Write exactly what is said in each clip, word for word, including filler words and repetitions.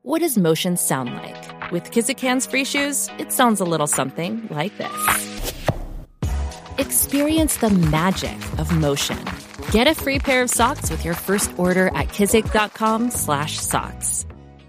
What does motion sound like? With Kizik Hands Free Shoes, it sounds a little something like this. Experience the magic of motion. Get a free pair of socks with your first order at kizik.com slash socks.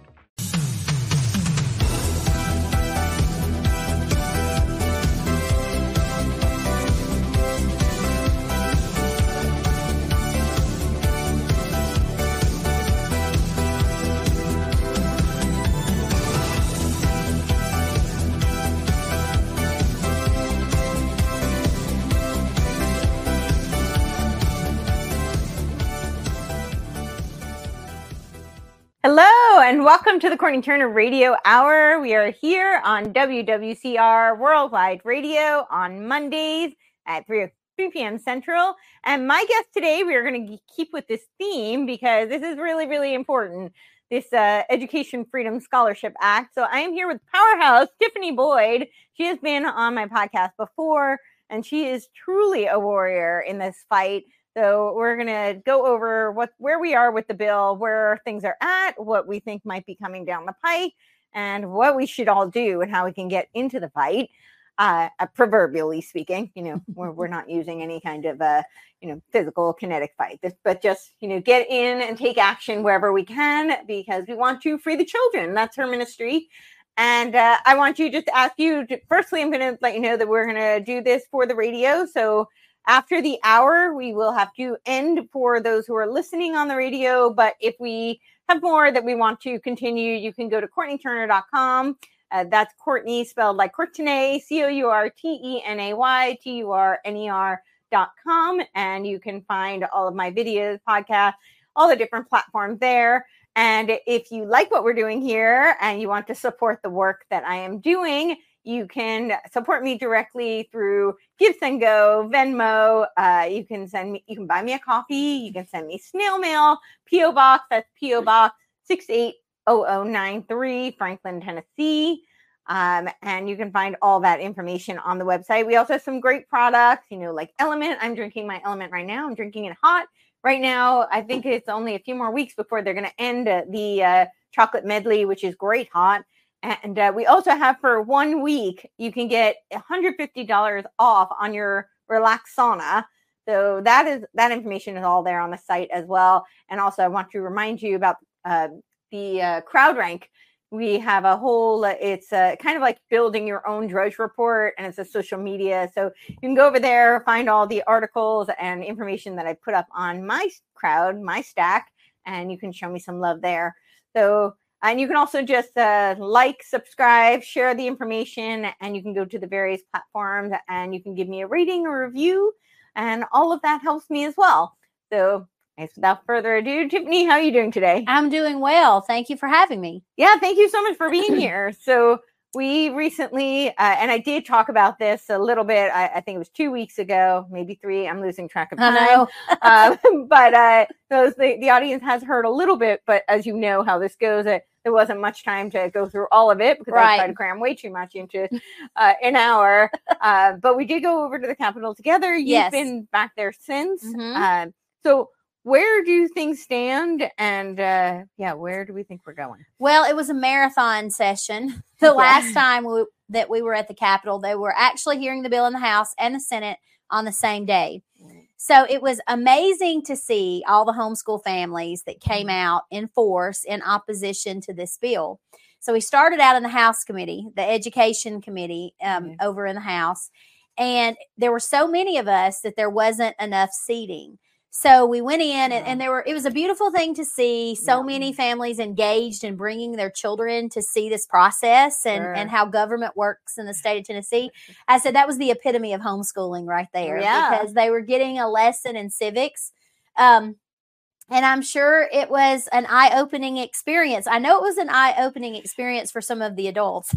Hello and welcome to the Courtney Turner Radio Hour. We are here on W W C R Worldwide Radio on Mondays at three p.m. Central. And my guest today, we are going to keep with this theme because this is really, really important, this uh, Education Freedom Scholarship Act. So I am here with Powerhouse Tiffany Boyd. She has been on my podcast before, and she is truly a warrior in this fight. So we're going to go over what where we are with the bill, where things are at, what we think might be coming down the pike, and what we should all do and how we can get into the fight, uh, uh, proverbially speaking. You know, we're, we're not using any kind of, uh, you know, physical kinetic fight, this, but just, you know, get in and take action wherever we can because we want to free the children. That's her ministry. And uh, I want you just to ask you, to, firstly, I'm going to let you know that we're going to do this for the radio. So after the hour, we will have to end for those who are listening on the radio. But if we have more that we want to continue, you can go to courtney turner dot com. Uh, that's Courtney spelled like Courtenay, C O U R T E N A Y T U R N E R dot com. And you can find all of my videos, podcasts, all the different platforms there. And if you like what we're doing here and you want to support the work that I am doing, you can support me directly through Give, Send, Go, Venmo. Uh, you can send me, you can buy me a coffee. You can send me snail mail, P O Box. That's P O Box six eight zero zero nine three, Franklin, Tennessee. Um, and you can find all that information on the website. We also have some great products, you know, like Element. I'm drinking my Element right now. I'm drinking it hot right now. I think it's only a few more weeks before they're going to end uh, the uh, chocolate medley, which is great hot. And uh, we also have for one week, you can get one hundred fifty dollars off on your Relax Sauna. So that is that information is all there on the site as well. And also I want to remind you about uh, the uh, CrowdRank. We have a whole, uh, it's uh, kind of like building your own Drudge Report, and it's a social media. So you can go over there, find all the articles and information that I put up on my crowd, my stack, and you can show me some love there. So And you can also just uh, like, subscribe, share the information, and you can go to the various platforms and you can give me a rating or review, and all of that helps me as well. So without further ado, Tiffany, how are you doing today? I'm doing well. Thank you for having me. Yeah, thank you so much for being here. So we recently, uh, and I did talk about this a little bit, I, I think it was two weeks ago, maybe three. I'm losing track of time. I know. uh, but uh, those the, the audience has heard a little bit, but as you know how this goes, it, there wasn't much time to go through all of it because right. I tried to cram way too much into uh, an hour. Uh, but we did go over to the Capitol together. You've yes. been back there since. Mm-hmm. Uh, so where do things stand? And uh, yeah, where do we think we're going? Well, it was a marathon session. The yeah. last time we, that we were at the Capitol, they were actually hearing the bill in the House and the Senate on the same day. So it was amazing to see all the homeschool families that came out in force in opposition to this bill. So we started out in the House committee, the Education Committee um, mm-hmm. over in the House. And there were so many of us that there wasn't enough seating. So we went in and, and there were, it was a beautiful thing to see so yeah. many families engaged in bringing their children to see this process and, sure. and how government works in the state of Tennessee. I said that was the epitome of homeschooling right there yeah. because they were getting a lesson in civics. Um, and I'm sure it was an eye-opening experience. I know it was an eye-opening experience for some of the adults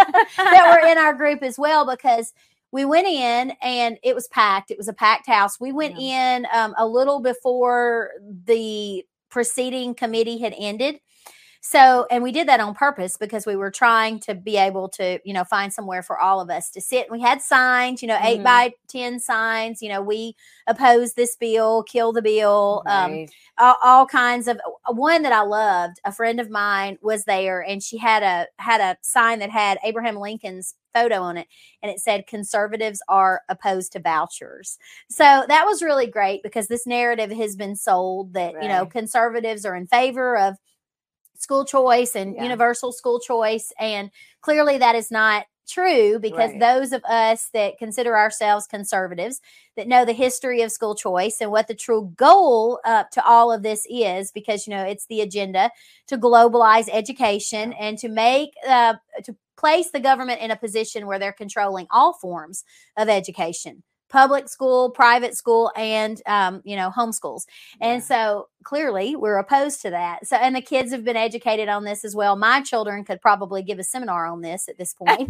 that were in our group as well, because we went in and it was packed. It was a packed house. We went yeah. in um, a little before the preceding committee had ended. So, and we did that on purpose because we were trying to be able to, you know, find somewhere for all of us to sit. We had signs, you know, eight Mhm. by ten signs, you know, we oppose this bill, kill the bill, um, Right. all, all kinds of, one that I loved, a friend of mine was there and she had a, had a sign that had Abraham Lincoln's photo on it. And it said, conservatives are opposed to vouchers. So that was really great because this narrative has been sold that, you know, Right. conservatives are in favor of school choice and Yeah. universal school choice. And clearly that is not true because Right. those of us that consider ourselves conservatives that know the history of school choice and what the true goal uh, to all of this is, because, you know, it's the agenda to globalize education Yeah. and to make, uh, to place the government in a position where they're controlling all forms of education. Public school, private school, and, um, you know, homeschools. And Yeah. so clearly we're opposed to that. So, and the kids have been educated on this as well. My children could probably give a seminar on this at this point.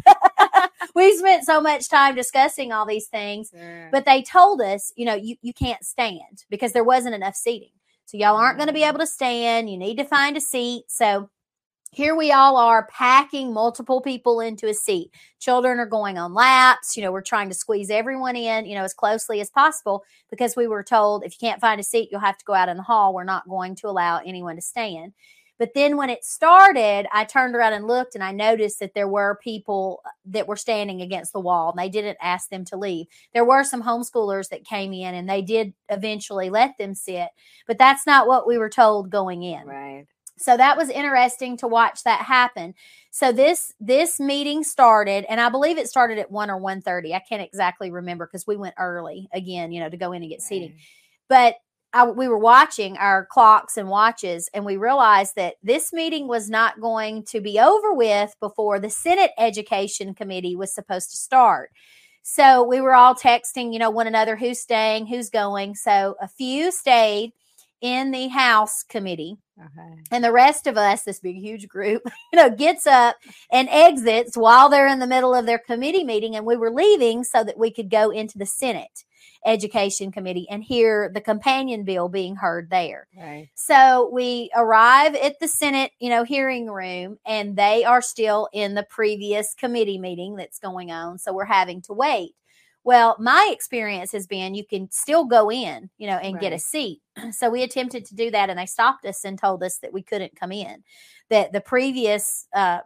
We spent so much time discussing all these things, Sure. but they told us, you know, you, you can't stand because there wasn't enough seating. So y'all aren't going to be Mm. able to stand. You need to find a seat. So here we all are packing multiple people into a seat. Children are going on laps. You know, we're trying to squeeze everyone in, you know, as closely as possible because we were told if you can't find a seat, you'll have to go out in the hall. We're not going to allow anyone to stand. But then when it started, I turned around and looked and I noticed that there were people that were standing against the wall and they didn't ask them to leave. There were some homeschoolers that came in and they did eventually let them sit, but that's not what we were told going in. Right. So that was interesting to watch that happen. So this this meeting started, and I believe it started at one or one thirty. I can't exactly remember because we went early again, you know, to go in and get seating. Right. But I, we were watching our clocks and watches, and we realized that this meeting was not going to be over with before the Senate Education Committee was supposed to start. So we were all texting, you know, one another, who's staying, who's going. So a few stayed in the House committee. Okay. And the rest of us, this big, huge group, you know, gets up and exits while they're in the middle of their committee meeting. And we were leaving so that we could go into the Senate Education Committee and hear the companion bill being heard there. Right. So we arrive at the Senate, you know, hearing room, and they are still in the previous committee meeting that's going on. So we're having to wait. Well, my experience has been you can still go in, you know, and Right. get a seat. So we attempted to do that and they stopped us and told us that we couldn't come in, that the previous uh,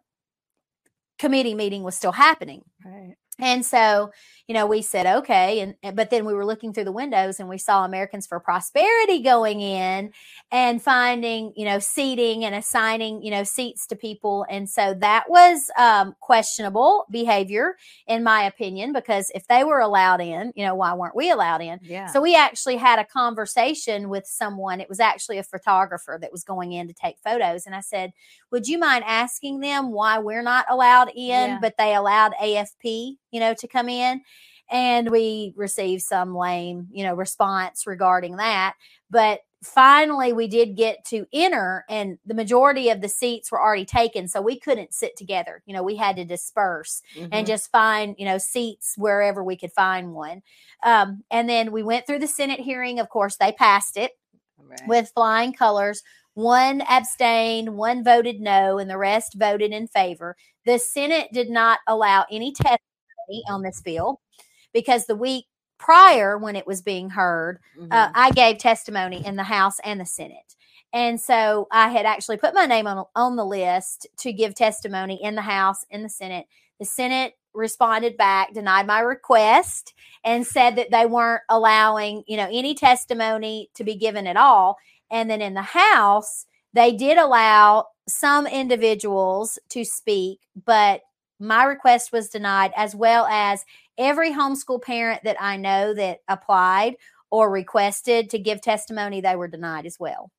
committee meeting was still happening. Right. And so, you know, we said, okay. And, but then we were looking through the windows and we saw Americans for Prosperity going in and finding, you know, seating and assigning, you know, seats to people. And so that was um, questionable behavior, in my opinion, because if they were allowed in, you know, why weren't we allowed in? Yeah. So we actually had a conversation with someone. It was actually a photographer that was going in to take photos. And I said, would you mind asking them why we're not allowed in, Yeah. but they allowed A F P, you know, to come in? And we received some lame, you know, response regarding that. But finally, we did get to enter, and the majority of the seats were already taken. So we couldn't sit together. You know, we had to disperse Mhm. and just find, you know, seats wherever we could find one. Um, and then we went through the Senate hearing. Of course, they passed it Right. with flying colors. One abstained, one voted no, and the rest voted in favor. The Senate did not allow any testimony on this bill because the week prior, when it was being heard, Mhm. uh, I gave testimony in the House and the Senate. And so I had actually put my name on, on the list to give testimony in the House, in the Senate. The Senate responded back, denied my request, and said that they weren't allowing, you know, any testimony to be given at all. And then in the House, they did allow some individuals to speak, but my request was denied, as well as every homeschool parent that I know that applied or requested to give testimony, they were denied as well.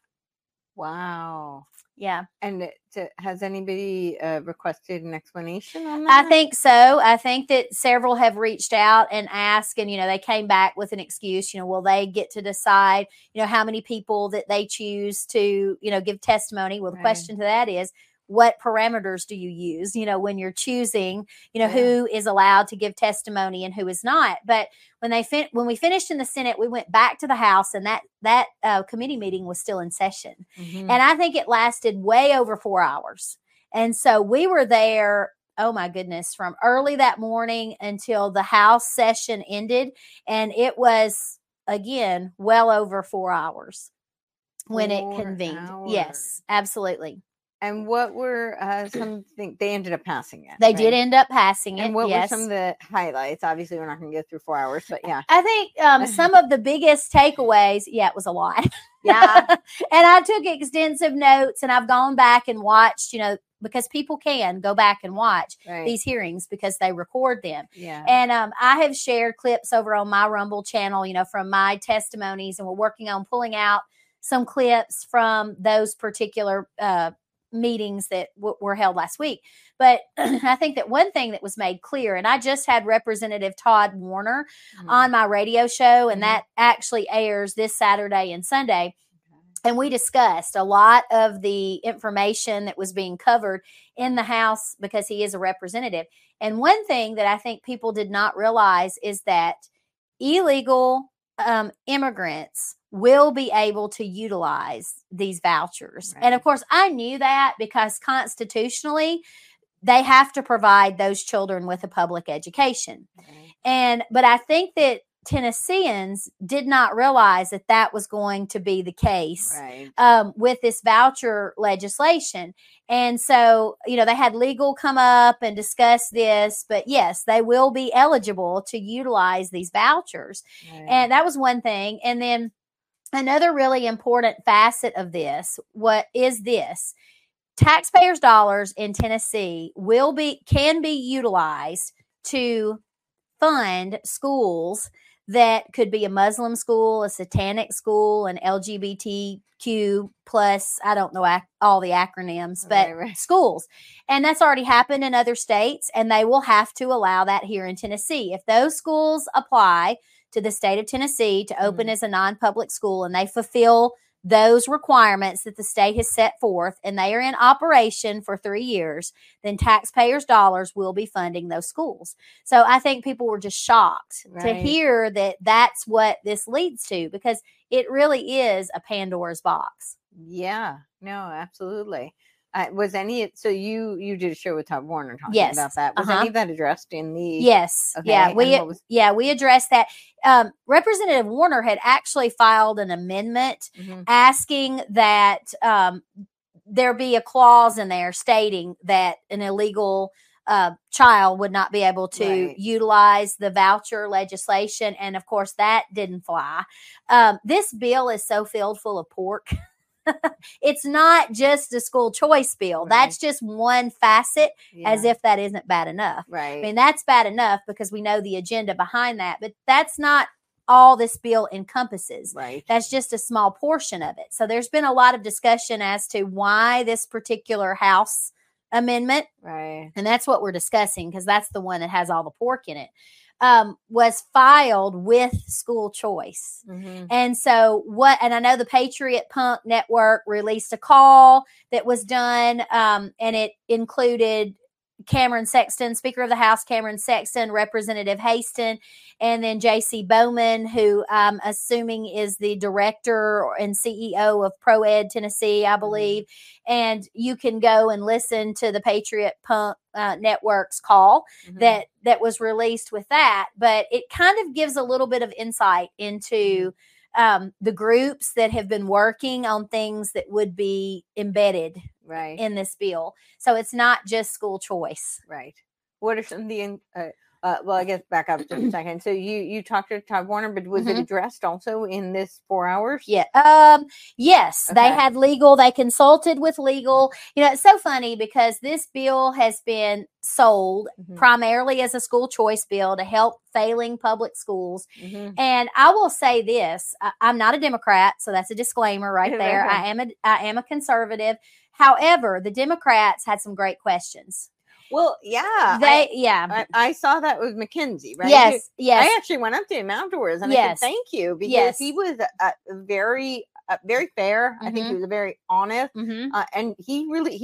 Wow. Yeah. And it, to, has anybody uh, requested an explanation on that? I think so. I think that several have reached out and asked, and, you know, they came back with an excuse. You know, will they get to decide, you know, how many people that they choose to, you know, give testimony? Well, the Right. question to that is, what parameters do you use, you know, when you're choosing, you know, Yeah. who is allowed to give testimony and who is not. But when they fin- when we finished in the Senate, we went back to the House, and that that uh, committee meeting was still in session. Mhm. And I think it lasted way over four hours. And so we were there, oh my goodness, from early that morning until the House session ended. And it was, again, well over four hours when it Four convened. hours. Yes, absolutely. And what were uh, some things they ended up passing it? They right? did end up passing it. And what yes. were some of the highlights? Obviously, we're not going to go through four hours, but yeah. I think um, some of the biggest takeaways, yeah, it was a lot. Yeah. And I took extensive notes, and I've gone back and watched, you know, because people can go back and watch Right. these hearings because they record them. Yeah. And um, I have shared clips over on my Rumble channel, you know, from my testimonies, and we're working on pulling out some clips from those particular uh, meetings that w- were held last week. But I think that one thing that was made clear, and I just had Representative Todd Warner Mhm. on my radio show, and Mhm. that actually airs this Saturday and Sunday. And we discussed a lot of the information that was being covered in the House because he is a representative. And one thing that I think people did not realize is that illegal um, immigrants will be able to utilize these vouchers. Right. And of course, I knew that because constitutionally, they have to provide those children with a public education. Right. And, but I think that Tennesseans did not realize that that was going to be the case Right. um, with this voucher legislation. And so, you know, they had legal come up and discuss this, but yes, they will be eligible to utilize these vouchers. Right. And that was one thing. And then another really important facet of this, what is this? Taxpayers' dollars in Tennessee will be, can be utilized to fund schools that could be a Muslim school, a satanic school, an L G B T Q plus, I don't know ac- all the acronyms, but Right, right. schools. And that's already happened in other states, and they will have to allow that here in Tennessee. If those schools apply to the state of Tennessee to open Mhm. as a non-public school and they fulfill those requirements that the state has set forth, and they are in operation for three years, then taxpayers' dollars will be funding those schools. So I think people were just shocked to Right. hear that that's what this leads to, because it really is a Pandora's box. Yeah. No, absolutely. Uh, was any so you you did a show with Todd Warner talking Yes. about that? Was Uh-huh. any of that addressed in the? Yes. Okay, Yeah. and We what was- yeah we addressed that. Um, Representative Warner had actually filed an amendment Mhm. asking that um, there be a clause in there stating that an illegal uh, child would not be able to Right. utilize the voucher legislation. And of course, that didn't fly. Um, this bill is so filled full of pork. It's not just a school choice bill. Right. That's just one facet, Yeah. as if that isn't bad enough. Right. I mean, that's bad enough because we know the agenda behind that, but that's not all this bill encompasses. right. That's just a small portion of it. So there's been a lot of discussion as to why this particular House amendment, Right. and that's what we're discussing because that's the one that has all the pork in it, um, was filed with school choice. Mm-hmm. And so what, and I know the Patriot Punk Network released a call that was done, um, and it included Cameron Sexton, Speaker of the House, Cameron Sexton, Representative Haston, and then J C Bowman, who I'm assuming is the director and C E O of ProEd Tennessee, I believe. Mm-hmm. And you can go and listen to the Patriot Punk uh, Network's call Mm-hmm. that that was released with that. But it kind of gives a little bit of insight into um, the groups that have been working on things that would be embedded right. in this bill. So it's not just school choice. Right. What are some of the? Uh, uh, well, I guess back up just a second. So you you talked to Todd Warner, but was Mhm. it addressed also in this four hours? Yeah. Um, yes, they Okay. had legal, they consulted with legal. You know, it's so funny because this bill has been sold Mhm. primarily as a school choice bill to help failing public schools. Mhm. And I will say this, I, I'm not a Democrat, so that's a disclaimer right Yeah, there. okay. I am a I am a conservative. However, the Democrats had some great questions. Well, yeah. They yeah. I, I, I saw that with McKenzie, right? Yes, yes. I actually went up to him afterwards and I Yes. said, thank you, because Yes. he was uh, very, uh, very fair. I think he Mhm. was very honest. Mhm. Uh, and he really, he was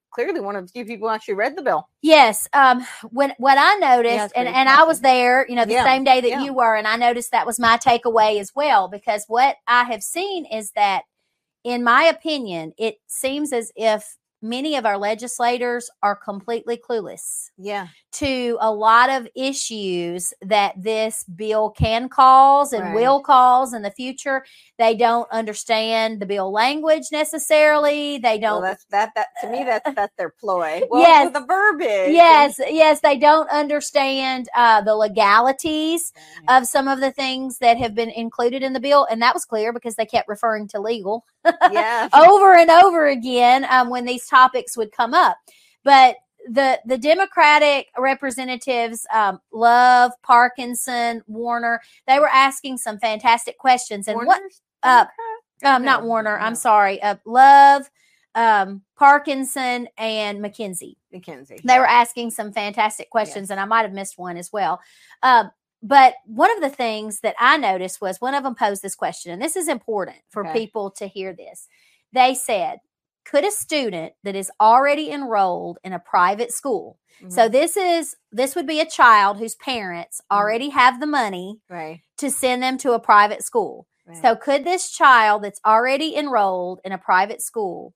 clearly one of the few people who actually read the bill. Yes. Um, when what I noticed, Yeah, and, and I was there, you know, the Yeah. same day that Yeah. you were, and I noticed that was my takeaway as well, because what I have seen is that, in my opinion, it seems as if many of our legislators are completely clueless Yeah. to a lot of issues that this bill can cause and Right. will cause in the future. They don't understand the bill language necessarily. They don't. Well, that's that. That to me, that's that's their ploy. Well, Yes. with the verbiage. Yes, yes, they don't understand uh, the legalities and- of some of the things that have been included in the bill, and that was clear because they kept referring to legal yeah. over and over again um, when these topics would come up. But the the Democratic representatives, um, Love, Parkinson, Warner, they were asking some fantastic questions. And what? Warner's Uh, Democrat? um, not No, Warner. I'm no. sorry. Uh, Love, um, Parkinson, and McKenzie. McKenzie. They were asking some fantastic questions, Yes. and I might have missed one as well. Um, but one of the things that I noticed was one of them posed this question, and this is important for Okay. people to hear this. They said, could a student that is already enrolled in a private school, Mhm. so this is this would be a child whose parents Mhm. already have the money right. to send them to a private school. right. So could this child that's already enrolled in a private school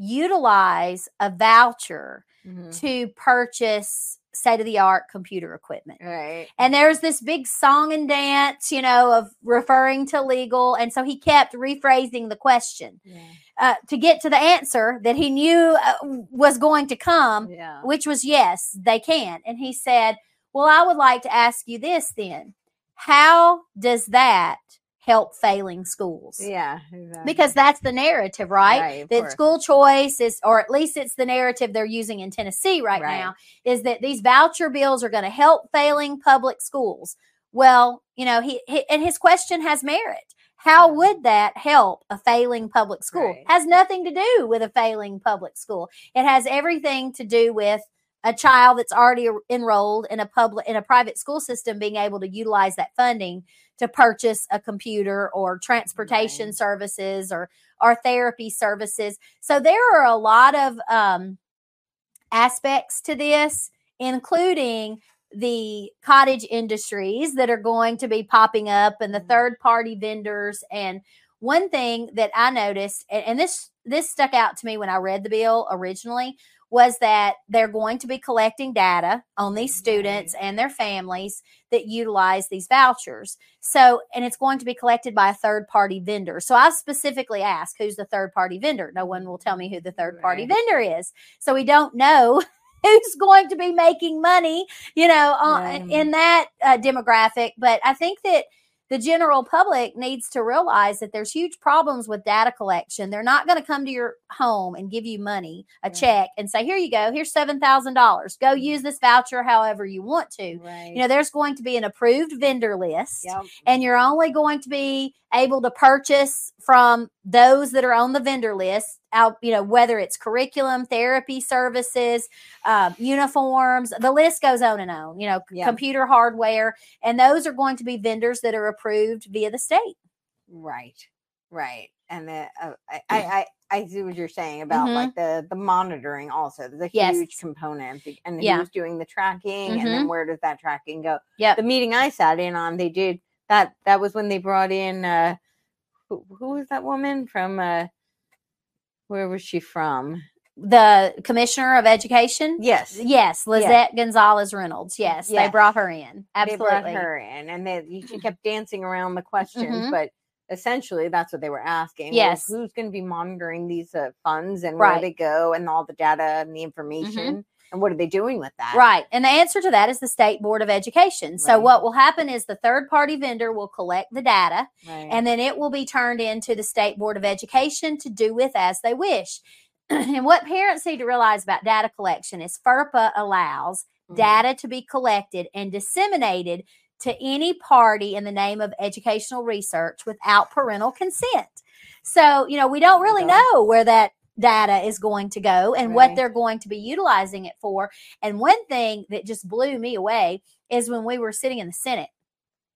utilize a voucher Mhm. to purchase state-of-the-art computer equipment? Right. And there's this big song and dance, you know, of referring to legal. And so he kept rephrasing the question Yeah. uh, to get to the answer that he knew uh, was going to come, Yeah. which was yes, they can. And he said, well, I would like to ask you this then. How does that help failing schools? Yeah. Exactly. Because that's the narrative, right? Right, of that course. school choice is, or at least it's the narrative they're using in Tennessee right, Right. now, is that these voucher bills are going to help failing public schools. Well, you know, he, he and his question has merit. How Yeah. would that help a failing public school? Right. Has nothing to do with a failing public school. It has everything to do with a child that's already enrolled in a public in a private school system being able to utilize that funding to purchase a computer or transportation Right. services or or therapy services. So there are a lot of um, aspects to this, including the cottage industries that are going to be popping up and the Mhm. third party vendors. And one thing that I noticed, and, and this this stuck out to me when I read the bill originally, was that they're going to be collecting data on these students and their families that utilize these vouchers. So, and it's going to be collected by a third party vendor. So I specifically asked, who's the third party vendor? No one will tell me who the third party Right. vendor is. So we don't know who's going to be making money, you know, uh, Right. in that uh, demographic. But I think that the general public needs to realize that there's huge problems with data collection. They're not going to come to your home and give you money, a Right. check, and say, here you go, here's seven thousand dollars. Go use this voucher however you want to. Right. You know, there's going to be an approved vendor list, Yep. and you're only going to be able to purchase from those that are on the vendor list, out, you know, whether it's curriculum, therapy services, um, uniforms, the list goes on and on, you know, Yeah. computer hardware, and those are going to be vendors that are approved via the state. Right. Right. And the, uh, I, I, I, I see what you're saying about Mhm. like the, the monitoring also. There's a Yes. huge component. be- And Yeah. who's doing the tracking and then where does that tracking go? Yep. The meeting I sat in on, they did that. That was when they brought in, uh, who, who was that woman from, uh, where was she from? The Commissioner of Education. Yes. Yes, Lizette Gonzalez Reynolds. Yes, they Yes. brought her in. Absolutely. They brought her in and they, she kept dancing around the questions, Mhm. but essentially that's what they were asking. was Yes. who's going to be monitoring these uh, funds and where Right. they go and all the data and the information and what are they doing with that? Right. And the answer to that is the State Board of Education. So Right. what will happen is the third party vendor will collect the data Right. and then it will be turned into the State Board of Education to do with as they wish. And what parents need to realize about data collection is FERPA allows Mhm. data to be collected and disseminated to any party in the name of educational research without parental consent. So, you know, we don't really Okay. know where that data is going to go and what Right. they're going to be utilizing it for. And one thing that just blew me away is when we were sitting in the Senate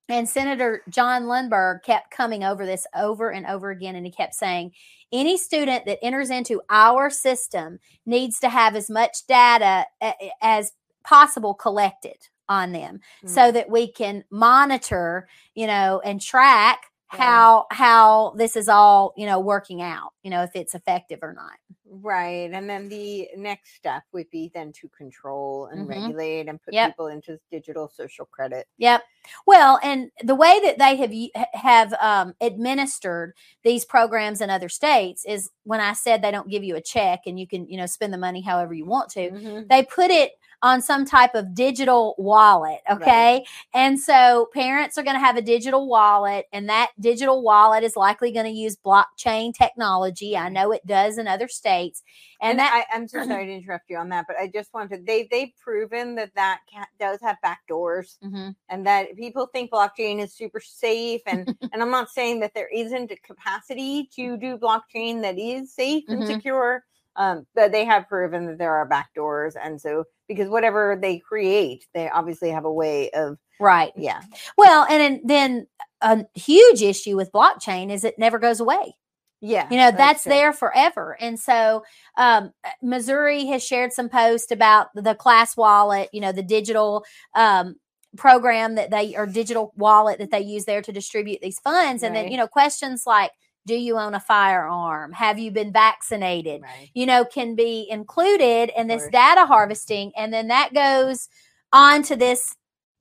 And Senator John Lundberg kept coming over this over and over again. And he kept saying, any student that enters into our system needs to have as much data as possible collected on them mm-hmm. so that we can monitor, you know, and track yeah. how how this is all, you know, working out, you know, if it's effective or not. Right. And then the next step would be then to control and mm-hmm. regulate and put yep. people into digital social credit. Yep. Well, and the way that they have have um, administered these programs in other states is when I said they don't give you a check and you can, you know, spend the money however you want to, mm-hmm. they put it on some type of digital wallet. Okay. Right. And so parents are going to have a digital wallet, and that digital wallet is likely going to use blockchain technology. I know it does in other states. And, and that I, I'm so sorry to interrupt you on that, but I just wanted, they, they've proven that that cat does have back doors mm-hmm. and that people think blockchain is super safe. And, and I'm not saying that there isn't a capacity to do blockchain that is safe and mm-hmm. secure. Um, but they have proven that there are back doors. And so, because whatever they create, they obviously have a way of. Right. Yeah. Well, and then a huge issue with blockchain is it never goes away. Yeah. You know, that's, that's there forever. And so um, Missouri has shared some posts about the Class Wallet, you know, the digital um, program that they, or digital wallet that they use there to distribute these funds. And right. then, you know, questions like, do you own a firearm? Have you been vaccinated? Right. You know, can be included in this data harvesting. And then that goes on to this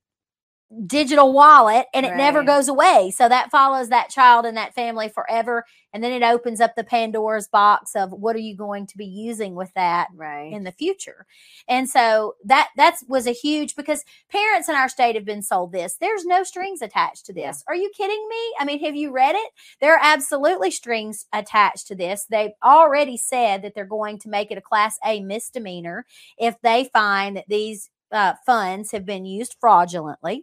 digital wallet, and it right. never goes away. So that follows that child and that family forever. And then it opens up the Pandora's box of what are you going to be using with that right. in the future. And so that that was a huge, because parents in our state have been sold this. There's no strings attached to this. Yeah. Are you kidding me? I mean, have you read it? There are absolutely strings attached to this. They've already said that they're going to make it a Class A misdemeanor if they find that these uh, funds have been used fraudulently.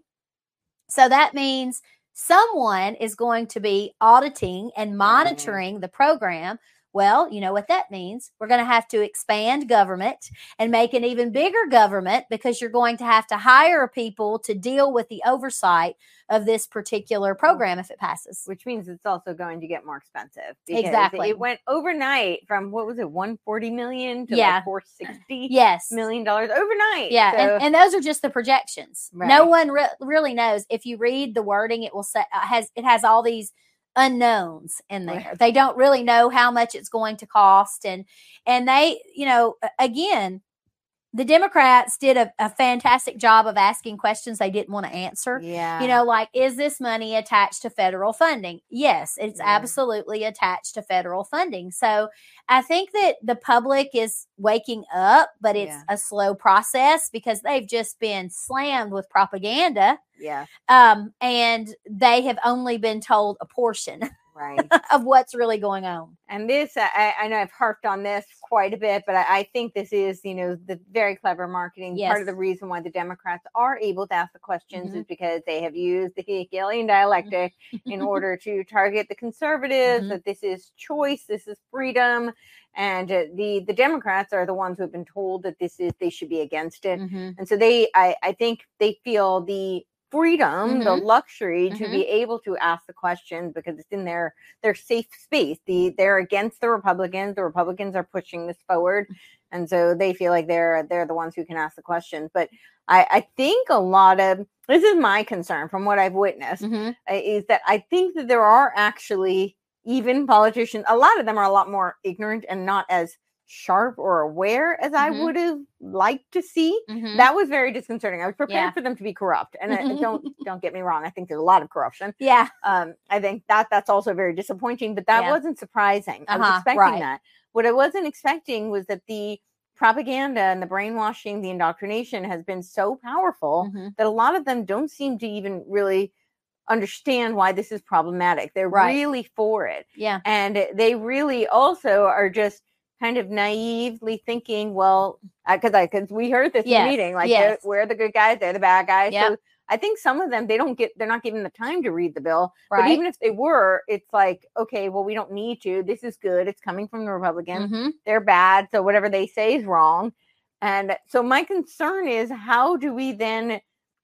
So that means someone is going to be auditing and monitoring the program. Well, you know what that means. We're going to have to expand government and make an even bigger government, because you're going to have to hire people to deal with the oversight of this particular program if it passes. Which means it's also going to get more expensive. Exactly. It went overnight from, what was it, one hundred forty million to yeah. like four hundred sixty yes. million dollars overnight. Yeah, so. and, and those are just the projections. Right. No one re- really knows. If you read the wording, it will say uh, has it has all these unknowns in there. Right. They don't really know how much it's going to cost. And, and they, you know, again, the Democrats did a, a fantastic job of asking questions they didn't want to answer. Yeah. You know, like, is this money attached to federal funding? Yes, it's yeah. absolutely attached to federal funding. So I think that the public is waking up, but it's yeah. a slow process because they've just been slammed with propaganda. Yeah. Um, and they have only been told a portion. Right. of what's really going on. And this, I, I know I've harped on this quite a bit, but I, I think this is, you know, the very clever marketing. Yes. Part of the reason why the Democrats are able to ask the questions mm-hmm. is because they have used the Hegelian dialectic in order to target the conservatives, mm-hmm. that this is choice, this is freedom. And uh, the, the Democrats are the ones who have been told that this is, they should be against it. Mm-hmm. And so they, I, I think they feel the freedom, mm-hmm. the luxury to mm-hmm. be able to ask the questions because it's in their their safe space. The they're against the Republicans. The Republicans are pushing this forward, and so they feel like they're they're the ones who can ask the questions. But I, I think a lot of this is my concern from what I've witnessed mm-hmm. is that I think that there are actually even politicians. A lot of them are a lot more ignorant and not as sharp or aware as mm-hmm. I would have liked to see. Mm-hmm. That was very disconcerting. I was prepared yeah. for them to be corrupt, and I, don't don't get me wrong. I think there's a lot of corruption. Yeah, um, I think that that's also very disappointing. But that yeah. wasn't surprising. I was uh-huh. expecting right. that. What I wasn't expecting was that the propaganda and the brainwashing, the indoctrination has been so powerful mm-hmm. that a lot of them don't seem to even really understand why this is problematic. They're right. really for it. Yeah, and they really also are just kind of naively thinking, well, because I because we heard this yes. in the meeting, like yes. we're the good guys, they're the bad guys. Yep. So I think some of them, they don't get, they're not given the time to read the bill. Right. But even if they were, it's like, okay, well, we don't need to. This is good. It's coming from the Republicans. Mm-hmm. They're bad. So whatever they say is wrong. And so my concern is, how do we then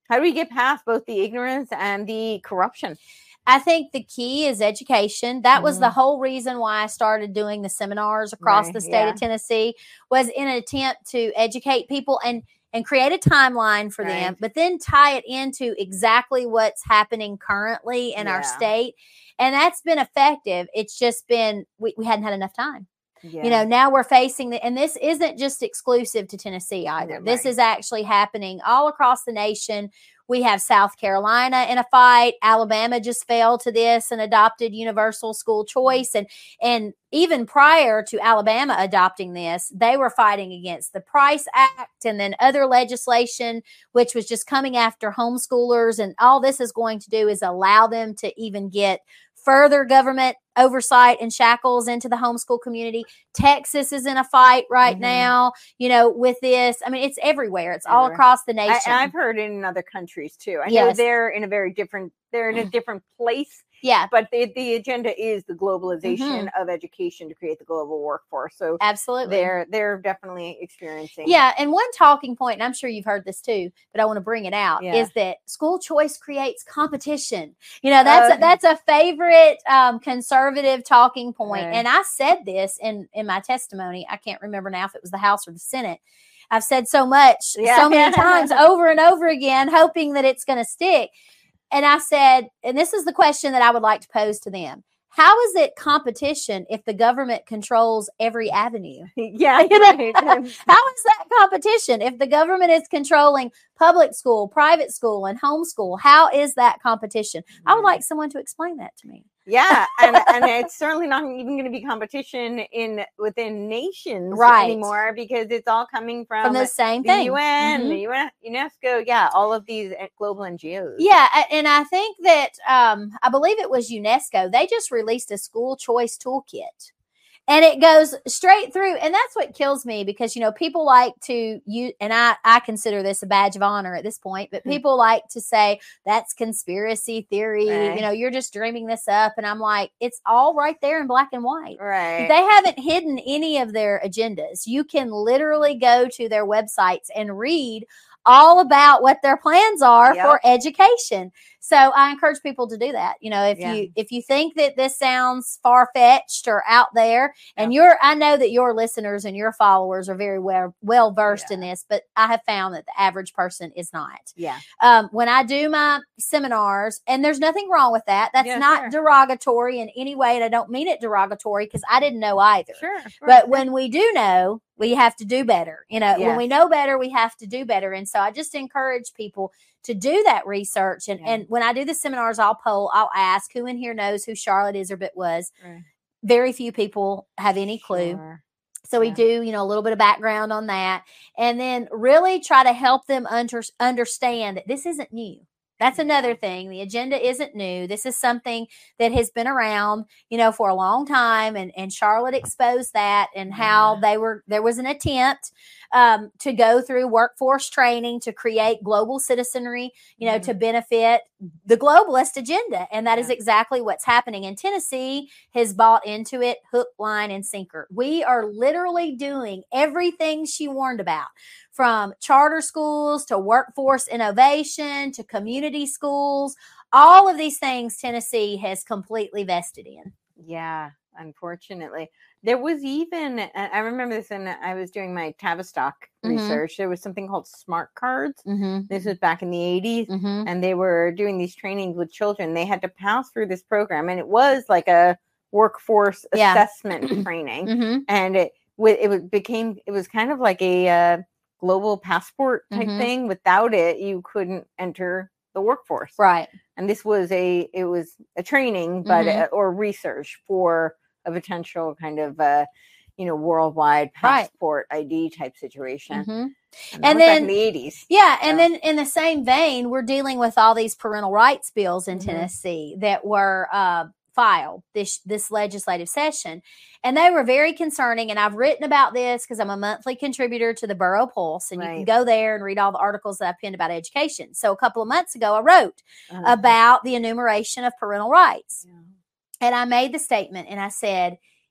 How do we get past both the ignorance and the corruption? I think the key is education. That mm-hmm. was the whole reason why I started doing the seminars across right, the state yeah. of Tennessee, was in an attempt to educate people and, and create a timeline for right. them, but then tie it into exactly what's happening currently in yeah. our state. And that's been effective. It's just been, we, we hadn't had enough time. Yeah. You know, now we're facing the, and this isn't just exclusive to Tennessee either. Right. This is actually happening all across the nation. We have South Carolina in a fight. Alabama just fell to this and adopted universal school choice. And, and even prior to Alabama adopting this, they were fighting against the Price Act and then other legislation, which was just coming after homeschoolers. And all this is going to do is allow them to even get further government oversight and shackles into the homeschool community. Texas is in a fight right mm-hmm. now, you know, with this. I mean, it's everywhere. It's everywhere. All across the nation. I, I've heard it in other countries too. I yes. know they're in a very different, they're in a different place. Yeah. But the, the agenda is the globalization mm-hmm. of education to create the global workforce. So absolutely, they're they're definitely experiencing. Yeah. And one talking point, and I'm sure you've heard this too, but I want to bring it out, yeah. is that school choice creates competition. You know, that's, uh, a, that's a favorite um, conservative talking point. Right. And I said this in, in my testimony. I can't remember now if it was the House or the Senate. I've said so much, yeah. so many times over and over again, hoping that it's going to stick. And I said, and this is the question that I would like to pose to them. How is it competition if the government controls every avenue? Yeah. You know? How is that competition if the government is controlling public school, private school, and homeschool? How is that competition? I would like someone to explain that to me. Yeah, and and it's certainly not even going to be competition in within nations right. anymore, because it's all coming from, from the same the thing. U N, mm-hmm. the U N, UNESCO, yeah, all of these global N G Os. Yeah, and I think that um, I believe it was UNESCO. They just released a school choice toolkit. And it goes straight through. And that's what kills me, because, you know, people like to use, and I, I consider this a badge of honor at this point, but people like to say that's conspiracy theory. Right. You know, you're just dreaming this up. And I'm like, it's all right there in black and white. Right. They haven't hidden any of their agendas. You can literally go to their websites and read all about what their plans are yep. for education. So I encourage people to do that. You know, if yeah. you if you think that this sounds far-fetched or out there, and yep. you're I know that your listeners and your followers are very well well versed yeah. in this, but I have found that the average person is not. Yeah. Um, when I do my seminars, and there's nothing wrong with that. That's yeah, not sure. derogatory in any way, and I don't mean it derogatory because I didn't know either. Sure. sure but sure. when we do know, we have to do better. You know, yes. when we know better, we have to do better. And so I just encourage people to do that research. And, yeah. and when I do the seminars, I'll poll, I'll ask who in here knows who Charlotte Iserbyt was. Right. Very few people have any clue. Sure. So yeah. we do, you know, a little bit of background on that, and then really try to help them under, understand that this isn't new. That's another thing. The agenda isn't new. This is something that has been around, you know, for a long time. And, and Charlotte exposed that, and how yeah. they were, there was an attempt um, to go through workforce training to create global citizenry, you know, mm-hmm. to benefit the globalist agenda. And that yeah. is exactly what's happening. And Tennessee has bought into it hook, line, and sinker. We are literally doing everything she warned about. From charter schools to workforce innovation to community schools, all of these things Tennessee has completely vested in. Yeah, unfortunately. There was even, I remember this, and I was doing my Tavistock mm-hmm. research. There was something called Smart Cards. Mm-hmm. This was back in the eighties, mm-hmm. and they were doing these trainings with children. They had to pass through this program, and it was like a workforce yeah. assessment training. Mm-hmm. And it, it became, it was kind of like a, uh, global passport type mm-hmm. thing. Without it, you couldn't enter the workforce. Right. And this was a, it was a training, but, mm-hmm. uh, or research for a potential kind of, uh, you know, worldwide passport right. I D type situation. Mm-hmm. And, and then in the eighties. Yeah. And so. then in the same vein, we're dealing with all these parental rights bills in mm-hmm. Tennessee that were, uh, filed this this legislative session, and they were very concerning. And I've written about this because I'm a monthly contributor to the Borough Pulse, and right. you can go there and read all the articles that I've penned about education. So a couple of months ago, I wrote uh-huh. about the enumeration of parental rights, yeah. and I made the statement, and I said,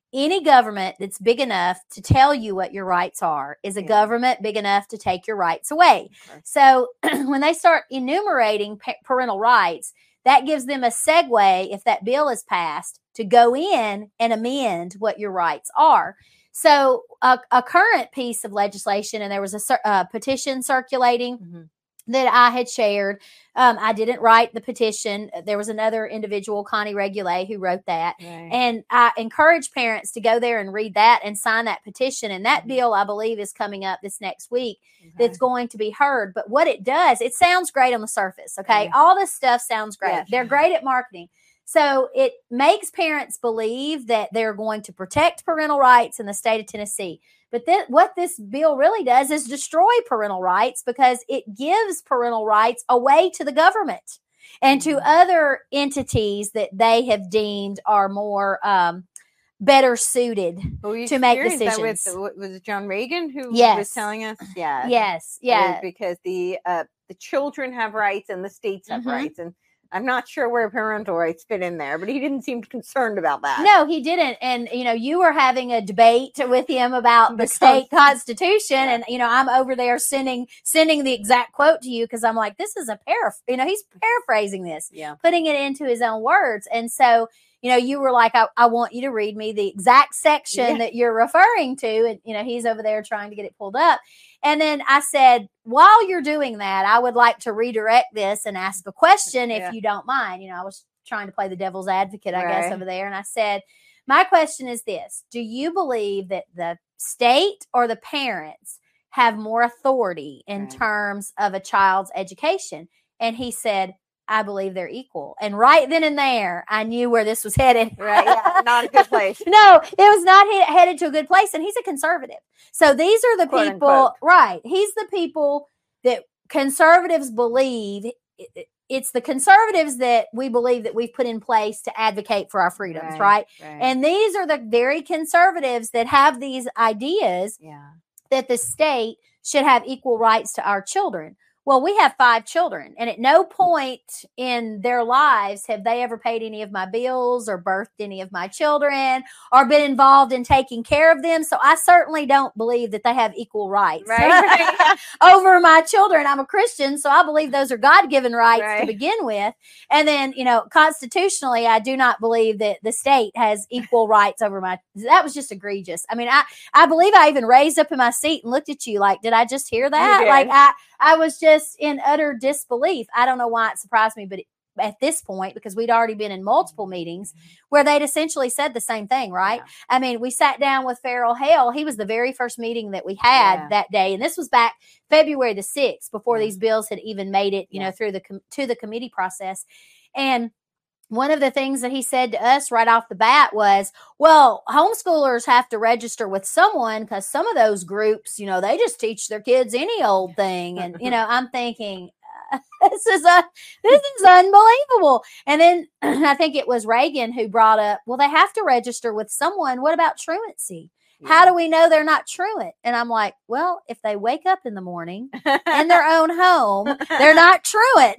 any government that's big enough to tell you what your rights are is a Yeah. government big enough to take your rights away. Okay. So when they start enumerating pa- parental rights, that gives them a segue, if that bill is passed, to go in and amend what your rights are. So a, a current piece of legislation, and there was a cir- uh, petition circulating Mm-hmm. that I had shared. Um, I didn't write the petition. There was another individual, Connie Regule, who wrote that. Right. And I encourage parents to go there and read that and sign that petition. And that Mhm. bill, I believe, is coming up this next week. Okay. That's going to be heard. But what it does, it sounds great on the surface. Okay. Yeah. All this stuff sounds great. Yes. They're great at marketing. So it makes parents believe that they're going to protect parental rights in the state of Tennessee. But th- what this bill really does is destroy parental rights, because it gives parental rights away to the government and to Mhm. other entities that they have deemed are more um, better suited. Well, we to make experienced that with decisions. the- what- was it John Reagan who was Yes. telling us? Yeah. Yes. It was Yeah. because the uh, the children have rights and the states have Mhm. rights, and I'm not sure where parental rights fit in there, but he didn't seem concerned about that. No, he didn't. And, you know, you were having a debate with him about the The state Constitution. constitution. Yeah. And, you know, I'm over there sending, sending the exact quote to you, because I'm like, this is a paraph, you know, he's paraphrasing this, Yeah. putting it into his own words. And so, you know, you were like, I, I want you to read me the exact section Yeah. that you're referring to. And, you know, he's over there trying to get it pulled up. And then I said, while you're doing that, I would like to redirect this and ask a question, if Yeah. you don't mind. You know, I was trying to play the devil's advocate, I guess, Right. over there. And I said, my question is this: do you believe that the state or the parents have more authority in Right. terms of a child's education? And he said, I believe they're equal. And right then and there, I knew where this was headed. Right. Yeah. Not a good place. No, it was not he- headed to a good place. And he's a conservative. So these are the Quote, people, unquote. right? He's the people that conservatives believe. it- it- It's the conservatives that we believe that we've put in place to advocate for our freedoms, right? Right. And these are the very conservatives that have these ideas yeah. that the state should have equal rights to our children. Well, we have five children, and at no point in their lives have they ever paid any of my bills or birthed any of my children or been involved in taking care of them. So I certainly don't believe that they have equal rights Right. over my children. I'm a Christian, so I believe those are God-given rights Right. to begin with. And then, you know, constitutionally, I do not believe that the state has equal rights over my. That was just egregious. I mean, I I believe I even raised up in my seat and looked at you like, did I just hear that? did. Like I I was just in utter disbelief. I don't know why it surprised me, but it, at this point, because we'd already been in multiple meetings where they'd essentially said the same thing, right? Yeah. I mean, we sat down with Farrell Hale. He was the very first meeting that we had Yeah. that day. And this was back February the sixth, before Yeah. these bills had even made it, you Yeah. know, through the, com- to the committee process. And one of the things that he said to us right off the bat was, well, homeschoolers have to register with someone, because some of those groups, you know, they just teach their kids any old thing. And, you know, I'm thinking, uh, this is a, this is unbelievable. And then I think it was Reagan who brought up, well, they have to register with someone. What about truancy? How do we know they're not truant? And I'm like, well, if they wake up in the morning in their own home, they're not truant.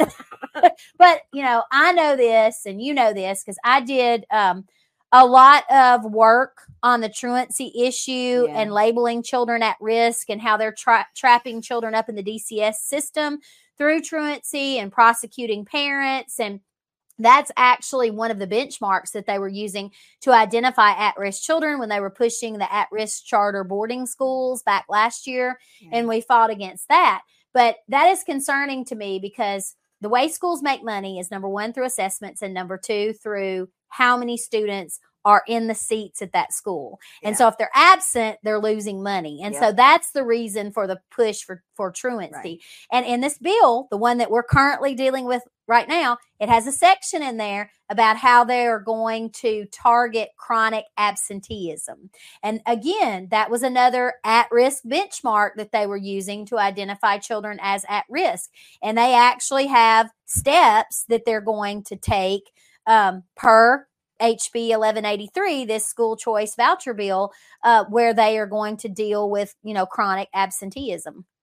But, you know, I know this and you know this, because I did um, a lot of work on the truancy issue Yeah. and labeling children at risk and how they're tra- trapping children up in the D C S system through truancy and prosecuting parents. And that's actually one of the benchmarks that they were using to identify at-risk children when they were pushing the at-risk charter boarding schools back last year. Yeah. And we fought against that. But that is concerning to me, because the way schools make money is, number one, through assessments, and number two, through how many students are in the seats at that school. And Yeah. so if they're absent, they're losing money. And Yep. so that's the reason for the push for, for truancy. Right. And in this bill, the one that we're currently dealing with right now, it has a section in there about how they are going to target chronic absenteeism. And again, that was another at-risk benchmark that they were using to identify children as at risk. And they actually have steps that they're going to take um, per H B eleven eighty-three, this school choice voucher bill, uh, where they are going to deal with, you know, chronic absenteeism.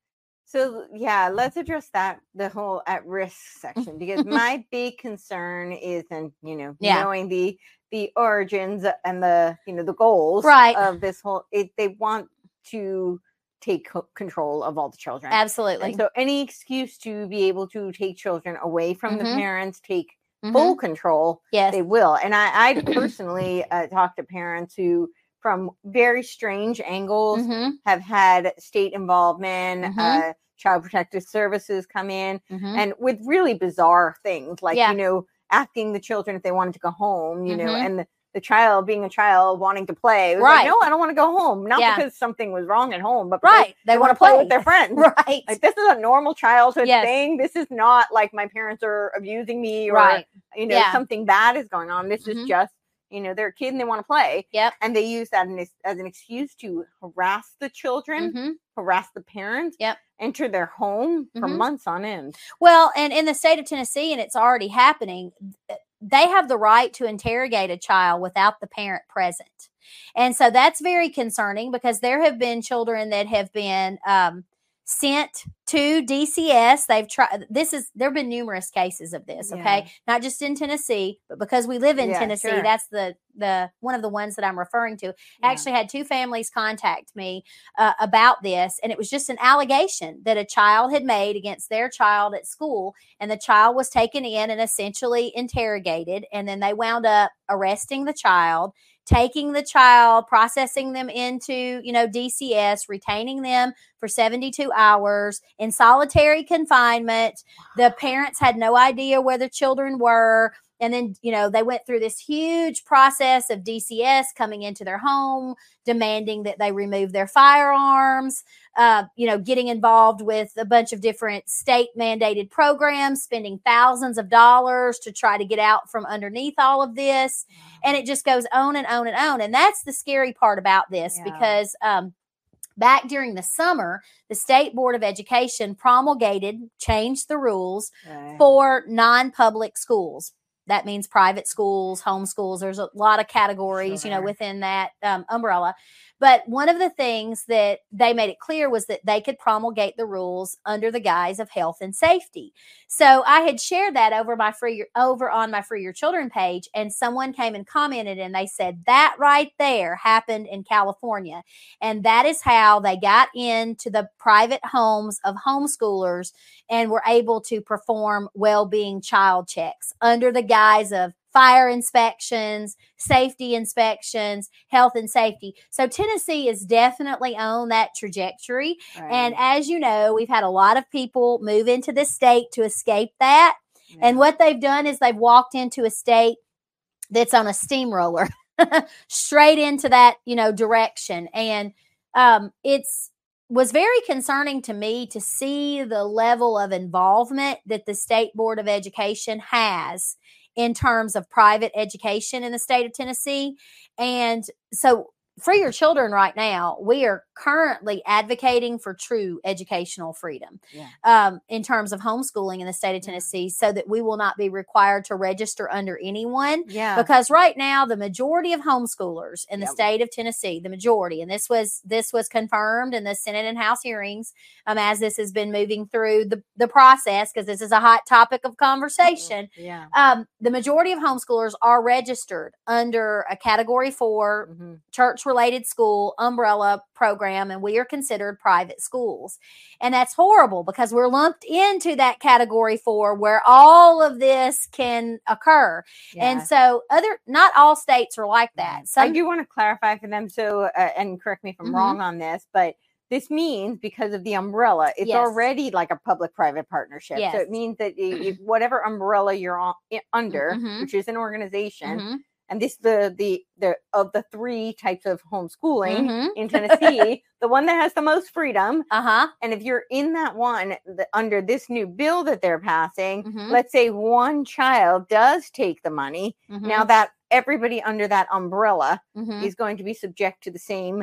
So yeah, let's address that, the whole at risk section, because my big concern is, and you know, Yeah. knowing the the origins and the you know the goals Right. of this whole, it, they want to take co- control of all the children. Absolutely. And so any excuse to be able to take children away from the Mhm. parents, take Mhm. full control, Yes. they will. And I, I personally uh, talk to parents who, from very strange angles, Mhm. have had state involvement, Mhm. uh, child protective services come in, Mhm. and with really bizarre things like, Yeah. you know, asking the children if they wanted to go home, you know, Mhm. and the, the child being a child wanting to play. It was Right. like, no, I don't want to go home. Not Yeah. because something was wrong at home, but because Right. They, they want want to play with their friends. Right. Like, this is a normal childhood Yes. thing. This is not like my parents are abusing me or, Right. you know, Yeah. something bad is going on. This Mhm. is just, you know, they're a kid and they want to play. Yep. And they use that as, as an excuse to harass the children, Mhm. harass the parents, Yep. enter their home for Mhm. months on end. Well, and in the state of Tennessee, and it's already happening, th- they have the right to interrogate a child without the parent present. And so that's very concerning, because there have been children that have been um, sent to D C S. They've tried, this is, there have been numerous cases of this, okay? Yeah. Not just in Tennessee, but because we live in Yeah, Tennessee, sure. that's the, the, one of the ones that I'm referring to. I Yeah. actually had two families contact me uh, about this, and it was just an allegation that a child had made against their child at school, and the child was taken in and essentially interrogated, and then they wound up arresting the child, taking the child, processing them into, you know, D C S, retaining them for seventy-two hours in solitary confinement. The parents had no idea where the children were. And then, you know, they went through this huge process of D C S coming into their home, demanding that they remove their firearms, uh, you know, getting involved with a bunch of different state mandated programs, spending thousands of dollars to try to get out from underneath all of this. And it just goes on and on and on. And that's the scary part about this, Yeah. because um, back during the summer, the State Board of Education promulgated, changed the rules Right. for non-public schools. That means private schools, homeschools. There's a lot of categories, you know, Sure. within that um, umbrella. But one of the things that they made it clear was that they could promulgate the rules under the guise of health and safety. So I had shared that over my free over on my Free Your Children page, and someone came and commented, and they said that right there happened in California, and that is how they got into the private homes of homeschoolers and were able to perform well-being child checks under the guise of fire inspections, safety inspections, health and safety. So Tennessee is definitely on that trajectory. Right. And as you know, we've had a lot of people move into this state to escape that. Yeah. And what they've done is they've walked into a state that's on a steamroller straight into that, you know, direction. And um, it's was very concerning to me to see the level of involvement that the State Board of Education has in terms of private education in the state of Tennessee. And so Free Your Children right now, we are currently advocating for true educational freedom Yeah. um, in terms of homeschooling in the state of Tennessee, so that we will not be required to register under anyone. Yeah. Because right now, the majority of homeschoolers in the Yep. state of Tennessee, the majority, and this was this was confirmed in the Senate and House hearings um, as this has been moving through the, the process, because this is a hot topic of conversation. Yeah. Um, the majority of homeschoolers are registered under a Category four Mm-hmm. church-related school umbrella program, and we are considered private schools. And that's horrible, because we're lumped into that Category four where all of this can occur. Yeah. And so other, not all states are like that. Some, I do want to clarify for them. So, uh, and correct me if I'm Mhm. wrong on this, but this means, because of the umbrella, it's Yes. already like a public-private partnership. Yes. So it means that it, it- whatever umbrella you're on, i- under, Mhm. which is an organization, Mhm. and this the the the of the three types of homeschooling Mhm. in Tennessee, the one that has the most freedom. Uh-huh. And if you're in that one, the, under this new bill that they're passing, Mhm. let's say one child does take the money. Mhm. Now that everybody under that umbrella Mhm. is going to be subject to the same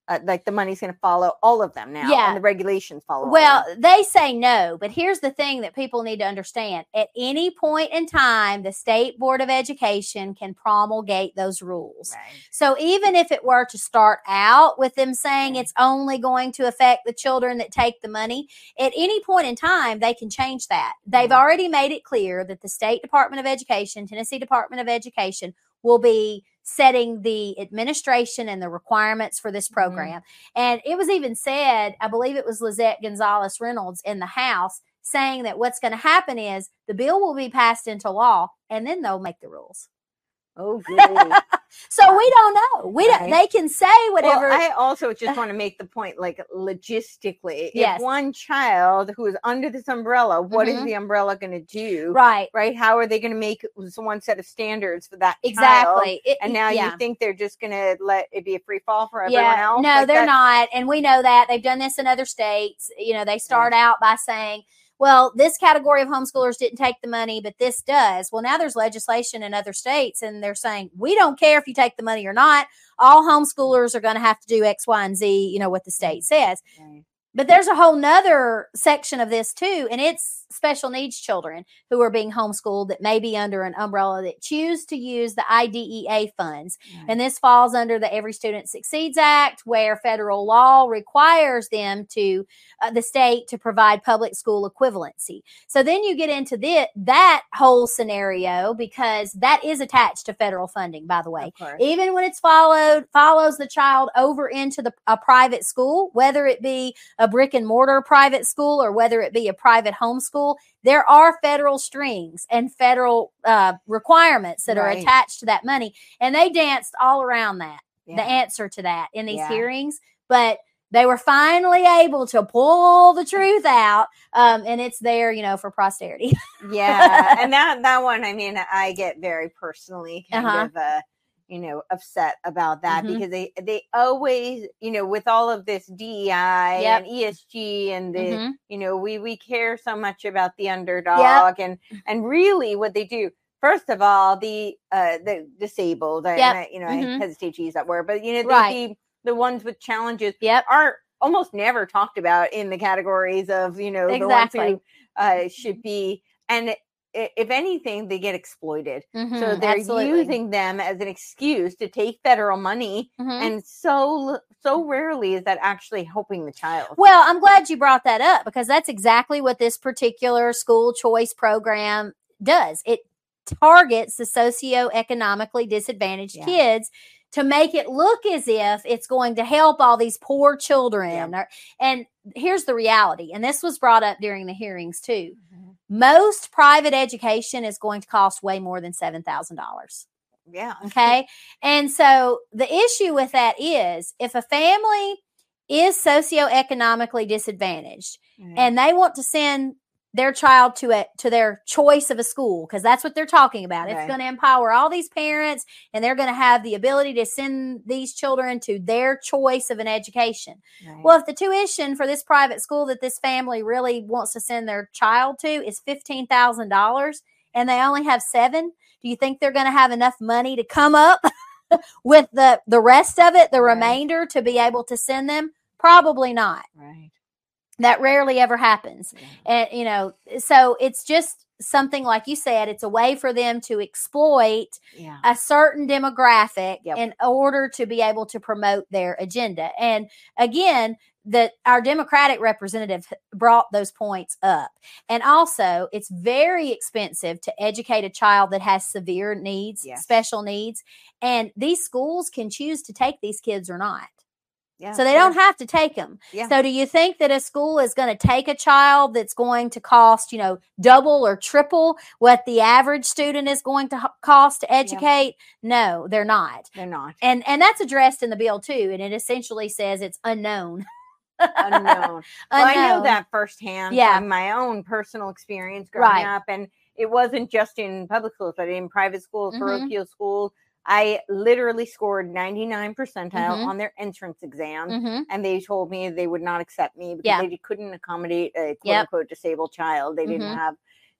uh, like the money's going to follow all of them now. Yeah. And the regulations follow. all Well, of them. they say no, but here's the thing that people need to understand. At any point in time, the State Board of Education can promulgate those rules. Right. So even if it were to start out with them saying Right. it's only going to affect the children that take the money, at any point in time, they can change that. They've Mhm. already made it clear that the State Department of Education, Tennessee Department of Education, will be setting the administration and the requirements for this program. Mm-hmm. And it was even said, I believe it was Lizette Gonzalez Reynolds in the House, saying that what's going to happen is the bill will be passed into law and then they'll make the rules. Oh, goody. So we don't know. We Right. don't, they can say whatever. Well, I also just want to make the point, like logistically, Yes. if one child who is under this umbrella, what is Mhm. the umbrella going to do? right. Right? How are they going to make one set of standards for that child? Exactly. It- And now yeah. you think they're just going to let it be a free fall for everyone Yeah, else? no, Like they're that- not. And we know that. They've done this in other states. You know, they start out by saying, well, this category of homeschoolers didn't take the money, but this does. Well, now there's legislation in other states, and they're saying, we don't care if you take the money or not. All homeschoolers are going to have to do X, Y, and Z, you know, what the state says. Right. But there's a whole nother section of this too, and it's special needs children who are being homeschooled that may be under an umbrella that choose to use the I D E A funds. Right. And this falls under the Every Student Succeeds Act, where federal law requires them to, uh, the state to provide public school equivalency. So then you get into the, that whole scenario, because that is attached to federal funding, by the way. Of course. Even when it's followed, follows the child over into the a private school, whether it be a brick and mortar private school or whether it be a private homeschool, there are federal strings and federal uh, requirements that are Right. attached to that money. And they danced all around that, Yeah. the answer to that in these Yeah. hearings. But they were finally able to pull the truth out. Um, and it's there, you know, for posterity. Yeah. And that, that one, I mean, I get very personally kind Uh-huh. of, uh, you know, upset about that Mhm. because they, they always, you know, with all of this D E I Yep. and E S G and the, Mhm. you know, we, we care so much about the underdog and, and really what they do, first of all, the, uh, the disabled, I- Yep. and I, you know, Mhm. I hesitate to use that word, but you know, the, Right. the, the ones with challenges Yep. are almost never talked about in the categories of, you know, the Exactly. ones who uh, should be, and i- if anything, they get exploited. So Mhm. they're Absolutely. using them as an excuse to take federal money, Mhm. and so so rarely is that actually helping the child. Well, I'm glad you brought that up because that's exactly what this particular school choice program does. It targets the socioeconomically disadvantaged Yeah. kids to make it look as if it's going to help all these poor children. Or, and here's the reality, and this was brought up during the hearings too. Mhm. Most private education is going to cost way more than seven thousand dollars. Yeah. Okay. And so the issue with that is if a family is socioeconomically disadvantaged Right. and they want to send their child to a to their choice of a school, because that's what they're talking about. It's Right. going to empower all these parents and they're going to have the ability to send these children to their choice of an education. Right. Well, if the tuition for this private school that this family really wants to send their child to is fifteen thousand dollars and they only have seven, do you think they're going to have enough money to come up with the, the rest of it, the Right. remainder, to be able to send them? Probably not. Right. That rarely ever happens. Yeah. And, you know, so it's just something, like you said, it's a way for them to exploit Yeah. a certain demographic Yep. in order to be able to promote their agenda. And again, that our Democratic representative brought those points up. And also, it's very expensive to educate a child that has severe needs, Yes. special needs. And these schools can choose to take these kids or not. Yeah. So they sure. don't have to take them. Yeah. So do you think that a school is going to take a child that's going to cost, you know, double or triple what the average student is going to h- cost to educate? No, they're not. They're not. And and that's addressed in the bill too. And it essentially says it's unknown. Unknown. Well, I know Unknown. that firsthand Yeah. from my own personal experience growing Right. up. And it wasn't just in public schools, but in private schools, Mhm. parochial schools. I literally scored ninety-nine percentile Mhm. on their entrance exam. Mm-hmm. And they told me they would not accept me because Yeah. they couldn't accommodate a quote Yep. unquote disabled child. They didn't Mhm. have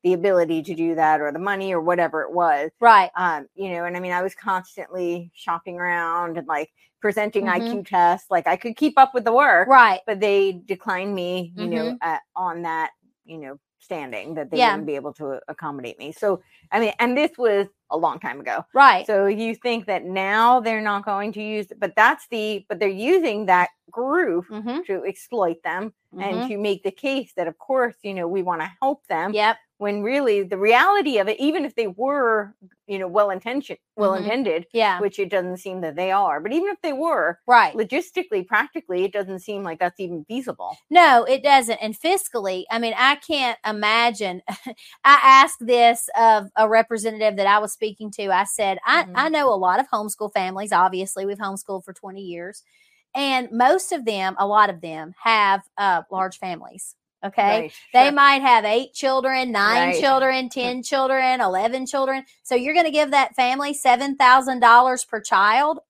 the ability to do that or the money or whatever it was. Right. Um, you know, and I mean, I was constantly shopping around and like presenting Mhm. I Q tests. Like I could keep up with the work, Right. but they declined me, you know, Mhm. at, on that, you know, standing that they Yeah. wouldn't be able to accommodate me. So, I mean, and this was a long time ago. Right. So you think that now they're not going to use, but that's the, but they're using that group Mhm. to exploit them and Mhm. to make the case that, of course, you know, we want to help them. Yep. When really the reality of it, even if they were, you know, well intentioned, well Mhm. intended, Yeah. which it doesn't seem that they are, but even if they were, Right. logistically, practically, it doesn't seem like that's even feasible. No, it doesn't. And fiscally, I mean, I can't imagine. I asked this of a representative that I was speaking to. I said, I, Mhm. I know a lot of homeschool families. Obviously, we've homeschooled for twenty years. And most of them, a lot of them, have uh, large families. Okay. Right, They sure. might have eight children, nine Right. children, ten children, eleven children. So you're going to give that family seven thousand dollars per child.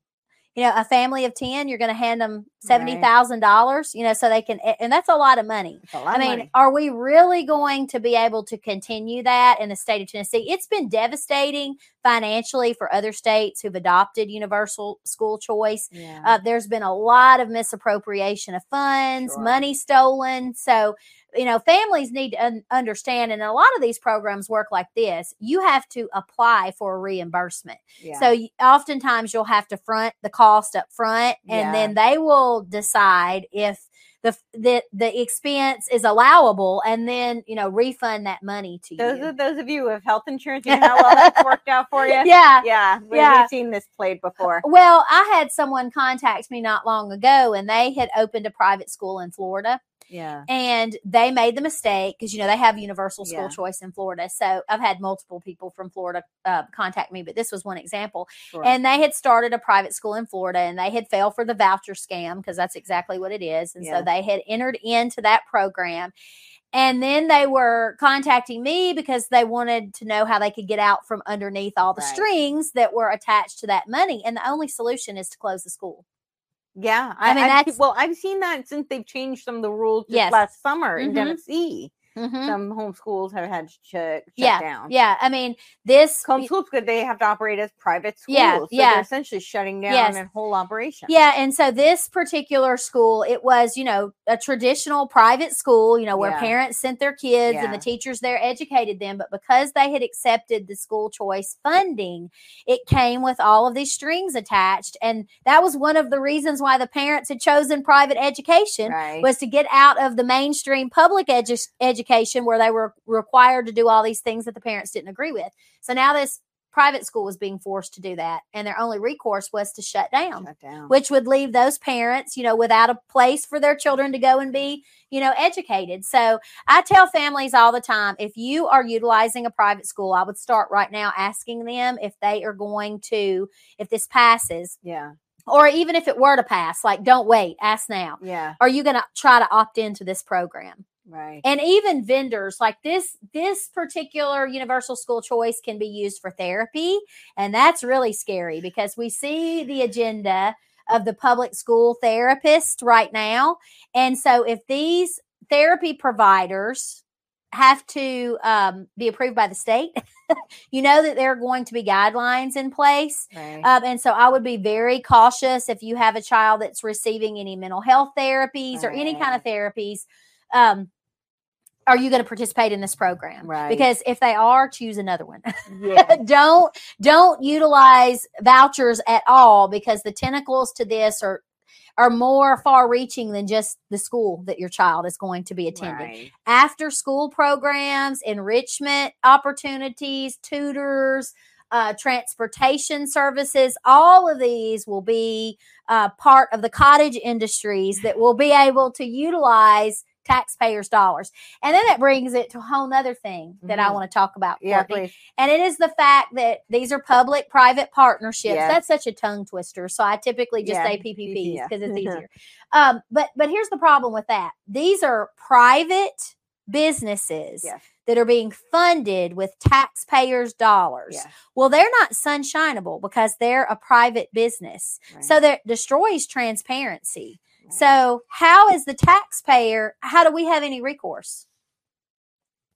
You know, a family of ten, you're going to hand them seventy thousand dollars, you know, so they can, and that's a lot of money. It's a lot I of mean, money. are we really going to be able to continue that in the state of Tennessee? It's been devastating financially for other states who've adopted universal school choice. Yeah. Uh, there's been a lot of misappropriation of funds, Sure. money stolen. So, you know, families need to un- understand, and a lot of these programs work like this. You have to apply for a reimbursement. Yeah. So you, oftentimes you'll have to front the cost up front, and Yeah. then they will decide if the, the the expense is allowable, and then, you know, refund that money to those you. are those of you who have health insurance, you know how well that's worked out for you. Yeah. Yeah. We, Yeah. We've seen this played before. Well, I had someone contact me not long ago, and they had opened a private school in Florida. Yeah. And they made the mistake because, you know, they have universal school Yeah. choice in Florida. So I've had multiple people from Florida uh, contact me, but this was one example. Sure. And they had started a private school in Florida, and they had failed for the voucher scam, because that's exactly what it is. And Yeah. so they had entered into that program. And then they were contacting me because they wanted to know how they could get out from underneath all the Right. strings that were attached to that money. And the only solution is to close the school. Yeah, I I, mean, I've, that's- well, I've seen that since they've changed some of the rules just Yes. last summer in Mhm. Tennessee. Mhm. Some homeschools have had to shut, shut Yeah. down. Yeah. I mean, this. Homeschools, good, they have to operate as private schools. Yeah, So yeah. they're essentially shutting down Yes. their whole operation. Yeah, and so this particular school, it was, you know, a traditional private school, you know, where Yeah. parents sent their kids and Yeah. the teachers there educated them. But because they had accepted the school choice funding, it came with all of these strings attached. And that was one of the reasons why the parents had chosen private education, Right. was to get out of the mainstream public edu- education where they were required to do all these things that the parents didn't agree with. So now this private school was being forced to do that, and their only recourse was to shut down, Shut down. which would leave those parents, you know, without a place for their children to go and be, you know, educated. So I tell families all the time, if you are utilizing a private school, I would start right now asking them if they are going to, if this passes, Yeah. or even if it were to pass, like, don't wait, ask now. Yeah. Are you going to try to opt into this program? Right. And even vendors like this, this particular universal school choice can be used for therapy. And that's really scary because we see the agenda of the public school therapist right now. And so if these therapy providers have to um, be approved by the state, you know that there are going to be guidelines in place. Right. Um, and so I would be very cautious if you have a child that's receiving any mental health therapies or any kind of therapies. Um, are you going to participate in this program? Right. Because if they are, choose another one. Yeah. don't don't utilize vouchers at all, because the tentacles to this are are more far reaching than just the school that your child is going to be attending. Right. After school programs, enrichment opportunities, tutors, uh, transportation services, all of these will be uh, part of the cottage industries that will be able to utilize taxpayers' dollars. And then that brings it to a whole nother thing that I Mhm. want to talk about, Yeah, Courtney. please. And it is the fact that these are public-private partnerships. Yes. That's such a tongue twister. So I typically just Yeah, say P P Ps yeah. because it's easier. um, but but here's the problem with that. These are private businesses Yes. that are being funded with taxpayers' dollars. Yeah. Well, they're not sunshineable because they're a private business. Right. So that destroys transparency. Right. So how is the taxpayer, how do we have any recourse?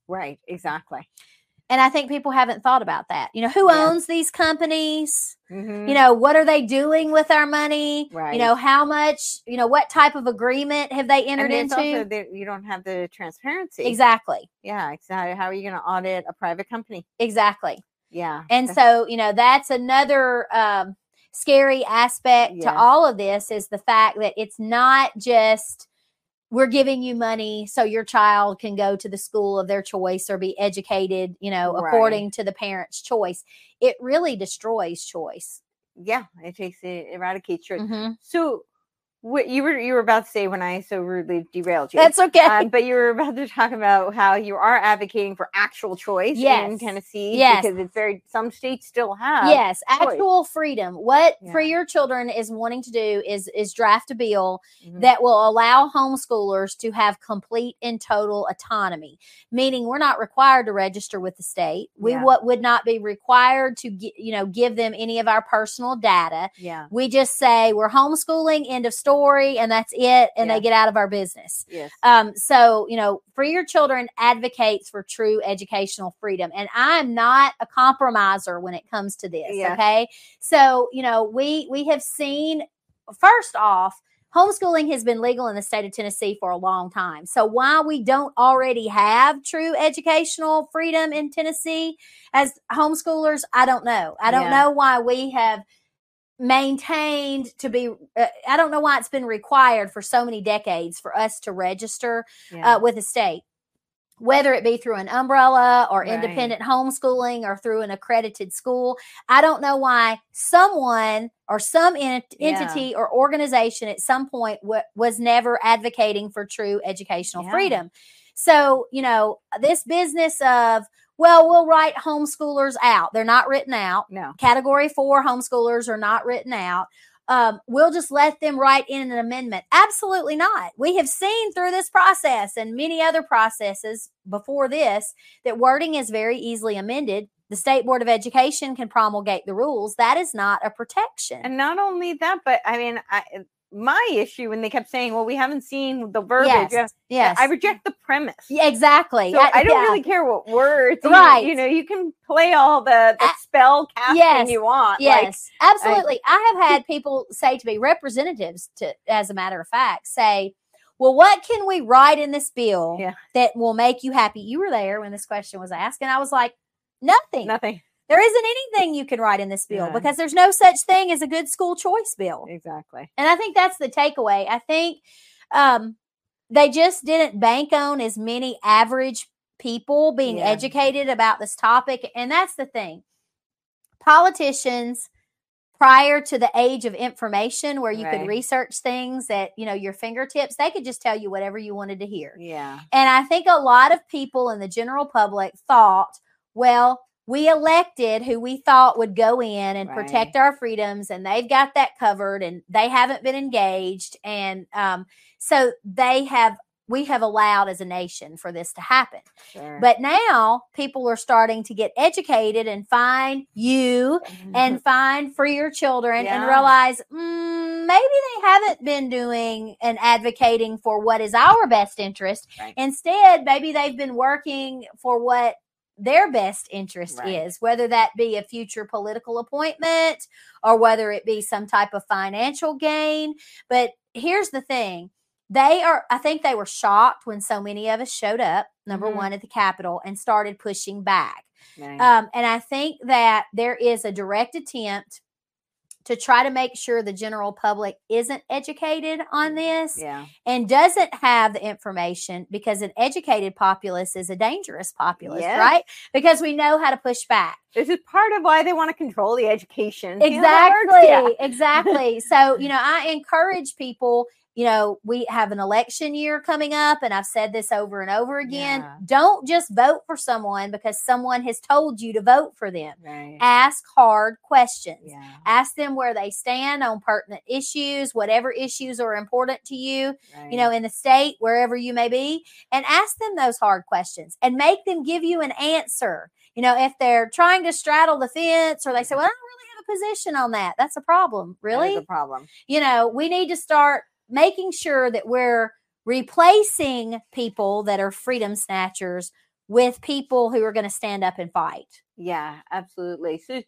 Right. Exactly. And I think people haven't thought about that. You know, who Yeah. owns these companies? Mhm. You know, what are they doing with our money? Right. You know, how much, you know, what type of agreement have they entered and there's into? also the, you don't have the transparency. Exactly. Yeah. Exactly. How are you going to audit a private company? Exactly. Yeah. And that's- so, you know, that's another um, scary aspect Yes. to all of this is the fact that it's not just we're giving you money so your child can go to the school of their choice or be educated, you know, Right. according to the parent's choice. It really destroys choice. Yeah. It takes it eradicates choice. Mm-hmm. So what you were you were about to say when I so rudely derailed you. That's okay. Um, but you were about to talk about how you are advocating for actual choice Yes. in Tennessee Yes. because it's very some states still have Yes, choice. actual freedom. What Yeah. For Your Children is wanting to do is is draft a bill Mhm. that will allow homeschoolers to have complete and total autonomy, meaning we're not required to register with the state. We Yeah. what would not be required to gi- you know give them any of our personal data. Yeah. We just say we're homeschooling, end of story, and that's it, and Yeah. they get out of our business. Yes. Um, so, you know, For Your Children advocates for true educational freedom. And I'm not a compromiser when it comes to this. Yes. Okay. So, you know, we, we have seen, first off, homeschooling has been legal in the state of Tennessee for a long time. So why we don't already have true educational freedom in Tennessee as homeschoolers, I don't know. I don't Yeah. know why we have maintained to be uh, I don't know why it's been required for so many decades for us to register Yeah. uh, with the state, whether it be through an umbrella or Right. independent homeschooling or through an accredited school. I don't know why someone or some ent- Yeah. entity or organization at some point w- was never advocating for true educational Yeah. freedom. So, you know, this business of, well, we'll write homeschoolers out. They're not written out. No. Category four homeschoolers are not written out. Um, we'll just let them write in an amendment. Absolutely not. We have seen through this process and many other processes before this that wording is very easily amended. The State Board of Education can promulgate the rules. That is not a protection. And not only that, but I mean, I, my issue when they kept saying, well, we haven't seen the verbiage. yes, Yeah, yes. I reject the premise. Yeah, exactly. So I don't yeah. really care what words. you- Right. You know, you can play all the, the Uh, spell casting yes, you want. Yes, Like, absolutely. I, have had people say to me, representatives, to as a matter of fact, say, well, what can we write in this bill Yeah. that will make you happy? You were there when this question was asked, and I was like, nothing. nothing. There isn't anything you can write in this bill Yeah. because there's no such thing as a good school choice bill. Exactly. And I think that's the takeaway. I think um, they just didn't bank on as many average people being Yeah. educated about this topic. And that's the thing. Politicians, prior to the age of information where you Right. could research things at, you know, your fingertips, they could just tell you whatever you wanted to hear. Yeah. And I think a lot of people in the general public thought, well, we elected who we thought would go in and Right. protect our freedoms, and they've got that covered, and they haven't been engaged. And um, so they have, we have allowed as a nation for this to happen. Sure. But now people are starting to get educated and find you and find For Your Children and Yeah. realize mm, maybe they haven't been doing and advocating for what is our best interest. Right. Instead, maybe they've been working for what their best interest Right. is, whether that be a future political appointment or whether it be some type of financial gain. But here's the thing. They are, I think they were shocked when so many of us showed up, number Mhm. one, at the Capitol and started pushing back. Right. Um, and I think that there is a direct attempt to try to make sure the general public isn't educated on this yeah. and doesn't have the information, because an educated populace is a dangerous populace, Yes. right? Because we know how to push back. This is part of why they want to control the education. You know, that works. Exactly. Yeah. Exactly. So, you know, I encourage people, you know, we have an election year coming up, and I've said this over and over again. Yeah. Don't just vote for someone because someone has told you to vote for them. Right. Ask hard questions. Yeah. Ask them where they stand on pertinent issues, whatever issues are important to you, Right. you know, in the state, wherever you may be, and ask them those hard questions and make them give you an answer. You know, if they're trying to straddle the fence or they say, well, I don't really have a position on that, that's a problem. That Really? is a problem. You know, we need to start making sure that we're replacing people that are freedom snatchers with people who are going to stand up and fight. Yeah, absolutely. So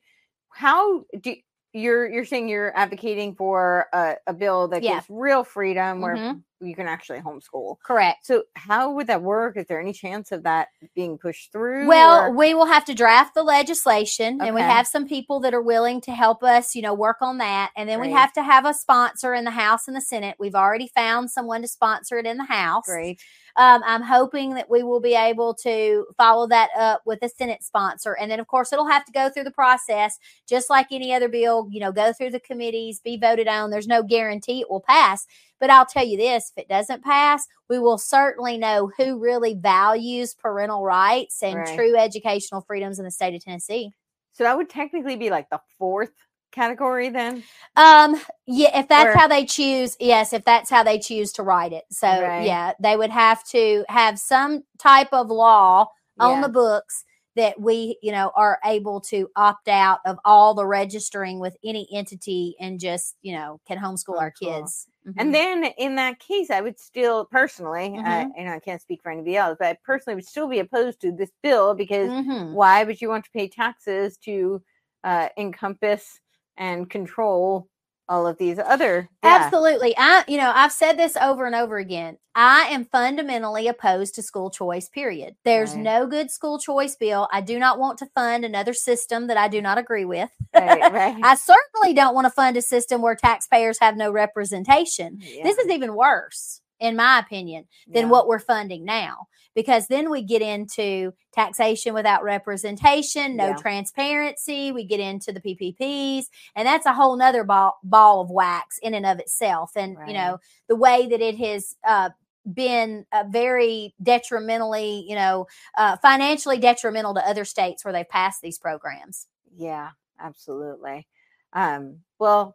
how do you're you're saying you're advocating for a, a bill that Yeah. gives real freedom where Mhm. you can actually homeschool? Correct. So how would that work? Is there any chance of that being pushed through? Well, or- we will have to draft the legislation, and we Okay. have some people that are willing to help us, you know, work on that. And then we Great. have to have a sponsor in the House and the Senate. We've already found someone to sponsor it in the House. Great. Um, I'm hoping that we will be able to follow that up with a Senate sponsor. And then, of course, it'll have to go through the process, just like any other bill, you know, go through the committees, be voted on. There's no guarantee it will pass. But I'll tell you this, if it doesn't pass, we will certainly know who really values parental rights and Right. true educational freedoms in the state of Tennessee. So that would technically be like the fourth category then? Um, yeah, if that's Or- how they choose, yes, if that's how they choose to write it. So, Right. yeah, they would have to have some type of law on Yeah. the books that we, you know, are able to opt out of all the registering with any entity and just, you know, can homeschool our Homeschool. kids. And Mhm. then in that case, I would still personally, uh, Mhm. and I can't speak for anybody else, but I personally would still be opposed to this bill because Mhm. why would you want to pay taxes to uh, encompass and control all of these other? Yeah. Absolutely. I, you know, I've said this over and over again. I am fundamentally opposed to school choice, period. There's Right. no good school choice bill. I do not want to fund another system that I do not agree with. Right, right. I certainly don't want to fund a system where taxpayers have no representation. Yeah. This is even worse, in my opinion, than Yeah. what we're funding now. Because then we get into taxation without representation, no Yeah. transparency. We get into the P P Ps, and that's a whole nother ball, ball of wax in and of itself. And, Right. you know, the way that it has uh, been uh, very detrimentally, you know, uh, financially detrimental to other states where they've passed these programs. Yeah, absolutely. Um, well,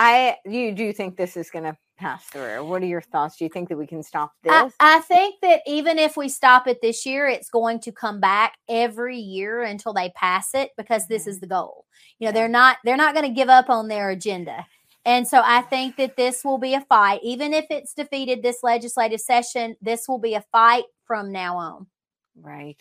I you do think this is going to pass through. What are your thoughts? Do you think that we can stop I, this? I think that even if we stop it this year, it's going to come back every year until they pass it because this is the goal. You know, Yeah. they're not they're not going to give up on their agenda. And so I think that this will be a fight. Even if it's defeated this legislative session, this will be a fight from now on. Right.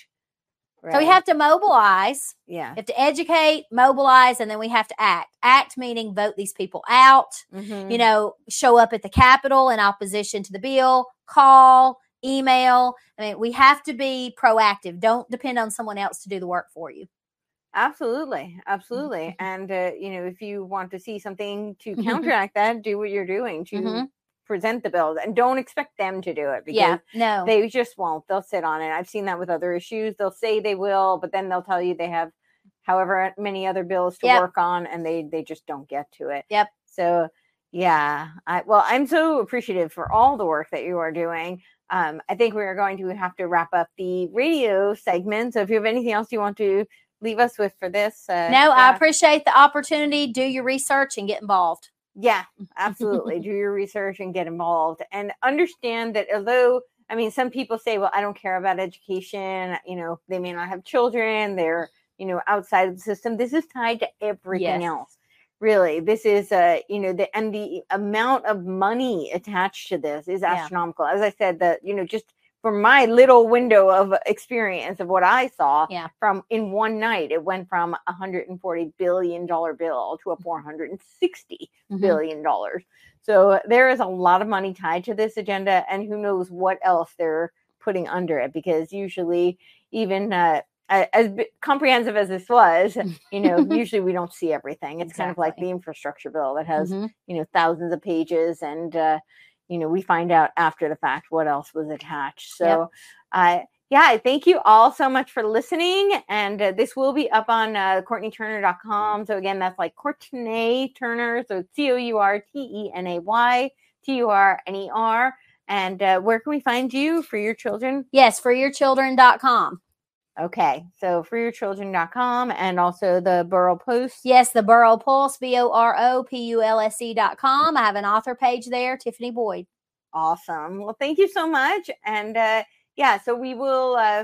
So we Right. have to mobilize. yeah. We have to educate, mobilize, and then we have to act. Act meaning vote these people out. Mhm. You know, show up at the Capitol in opposition to the bill, call, email. I mean, we have to be proactive. Don't depend on someone else to do the work for you. Absolutely, absolutely. And uh, you know, if you want to see something to counteract that, do what you're doing to Mhm. present the bills, and don't expect them to do it because Yeah, no. they just won't. They'll sit on it. I've seen that with other issues. They'll say they will, but then they'll tell you they have however many other bills to Yep. work on, and they they just don't get to it. Yep. So yeah, I well, I'm so appreciative for all the work that you are doing. Um, I think we are going to have to wrap up the radio segment. So if you have anything else you want to leave us with for this, uh, No, I uh, appreciate the opportunity. Do your research and get involved. yeah, absolutely. Do your research and get involved, and understand that although, I mean, some people say, well, I don't care about education. You know, they may not have children. They're, you know, outside of the system. This is tied to everything Yes. else. Really, this is, uh, you know, the, and the amount of money attached to this is Yeah. astronomical. As I said, that, you know, just from my little window of experience of what I saw Yeah. from in one night, it went from a one hundred forty billion dollars bill to a four hundred sixty Mhm. billion dollars. So there is a lot of money tied to this agenda, and who knows what else they're putting under it, because usually even uh, a- as bi- comprehensive as this was, you know, usually we don't see everything. It's kind of like Exactly. the infrastructure bill that has, Mhm. you know, thousands of pages, and uh, you know, we find out after the fact what else was attached. So, uh, yeah, thank you all so much for listening. And uh, this will be up on uh, Courtney Turner dot com. So again, that's like Courtney Turner. So C O U R T E N A Y T U R N E R. And uh, where can we find you for your children? Yes, for your children dot com. Okay, so for your children dot com, and also the Borough Post. Yes, the Borough Pulse, B O R O P U L S E dot com. I have an author page there, Tiffany Boyd. Awesome. Well, thank you so much. And uh, yeah, so we will. Uh,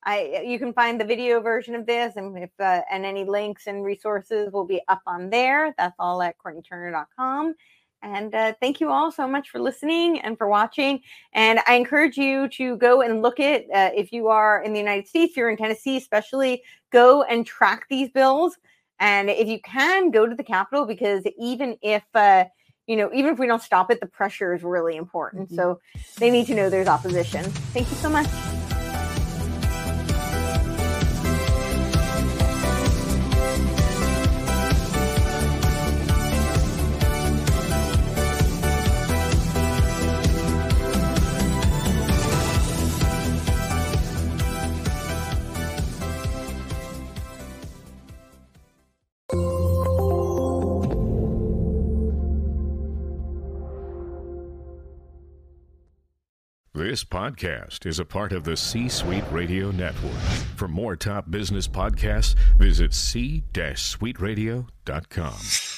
I you can find the video version of this, and if uh, and any links and resources will be up on there. That's all at Courtney Turner dot com. And uh, thank you all so much for listening and for watching. And I encourage you to go and look at, uh, if you are in the United States, if you're in Tennessee especially, go and track these bills. And if you can, go to the Capitol, because even if, uh, you know, even if we don't stop it, the pressure is really important. Mm-hmm. So they need to know there's opposition. Thank you so much. This podcast is a part of the C-Suite Radio Network. For more top business podcasts, visit c suite radio dot com.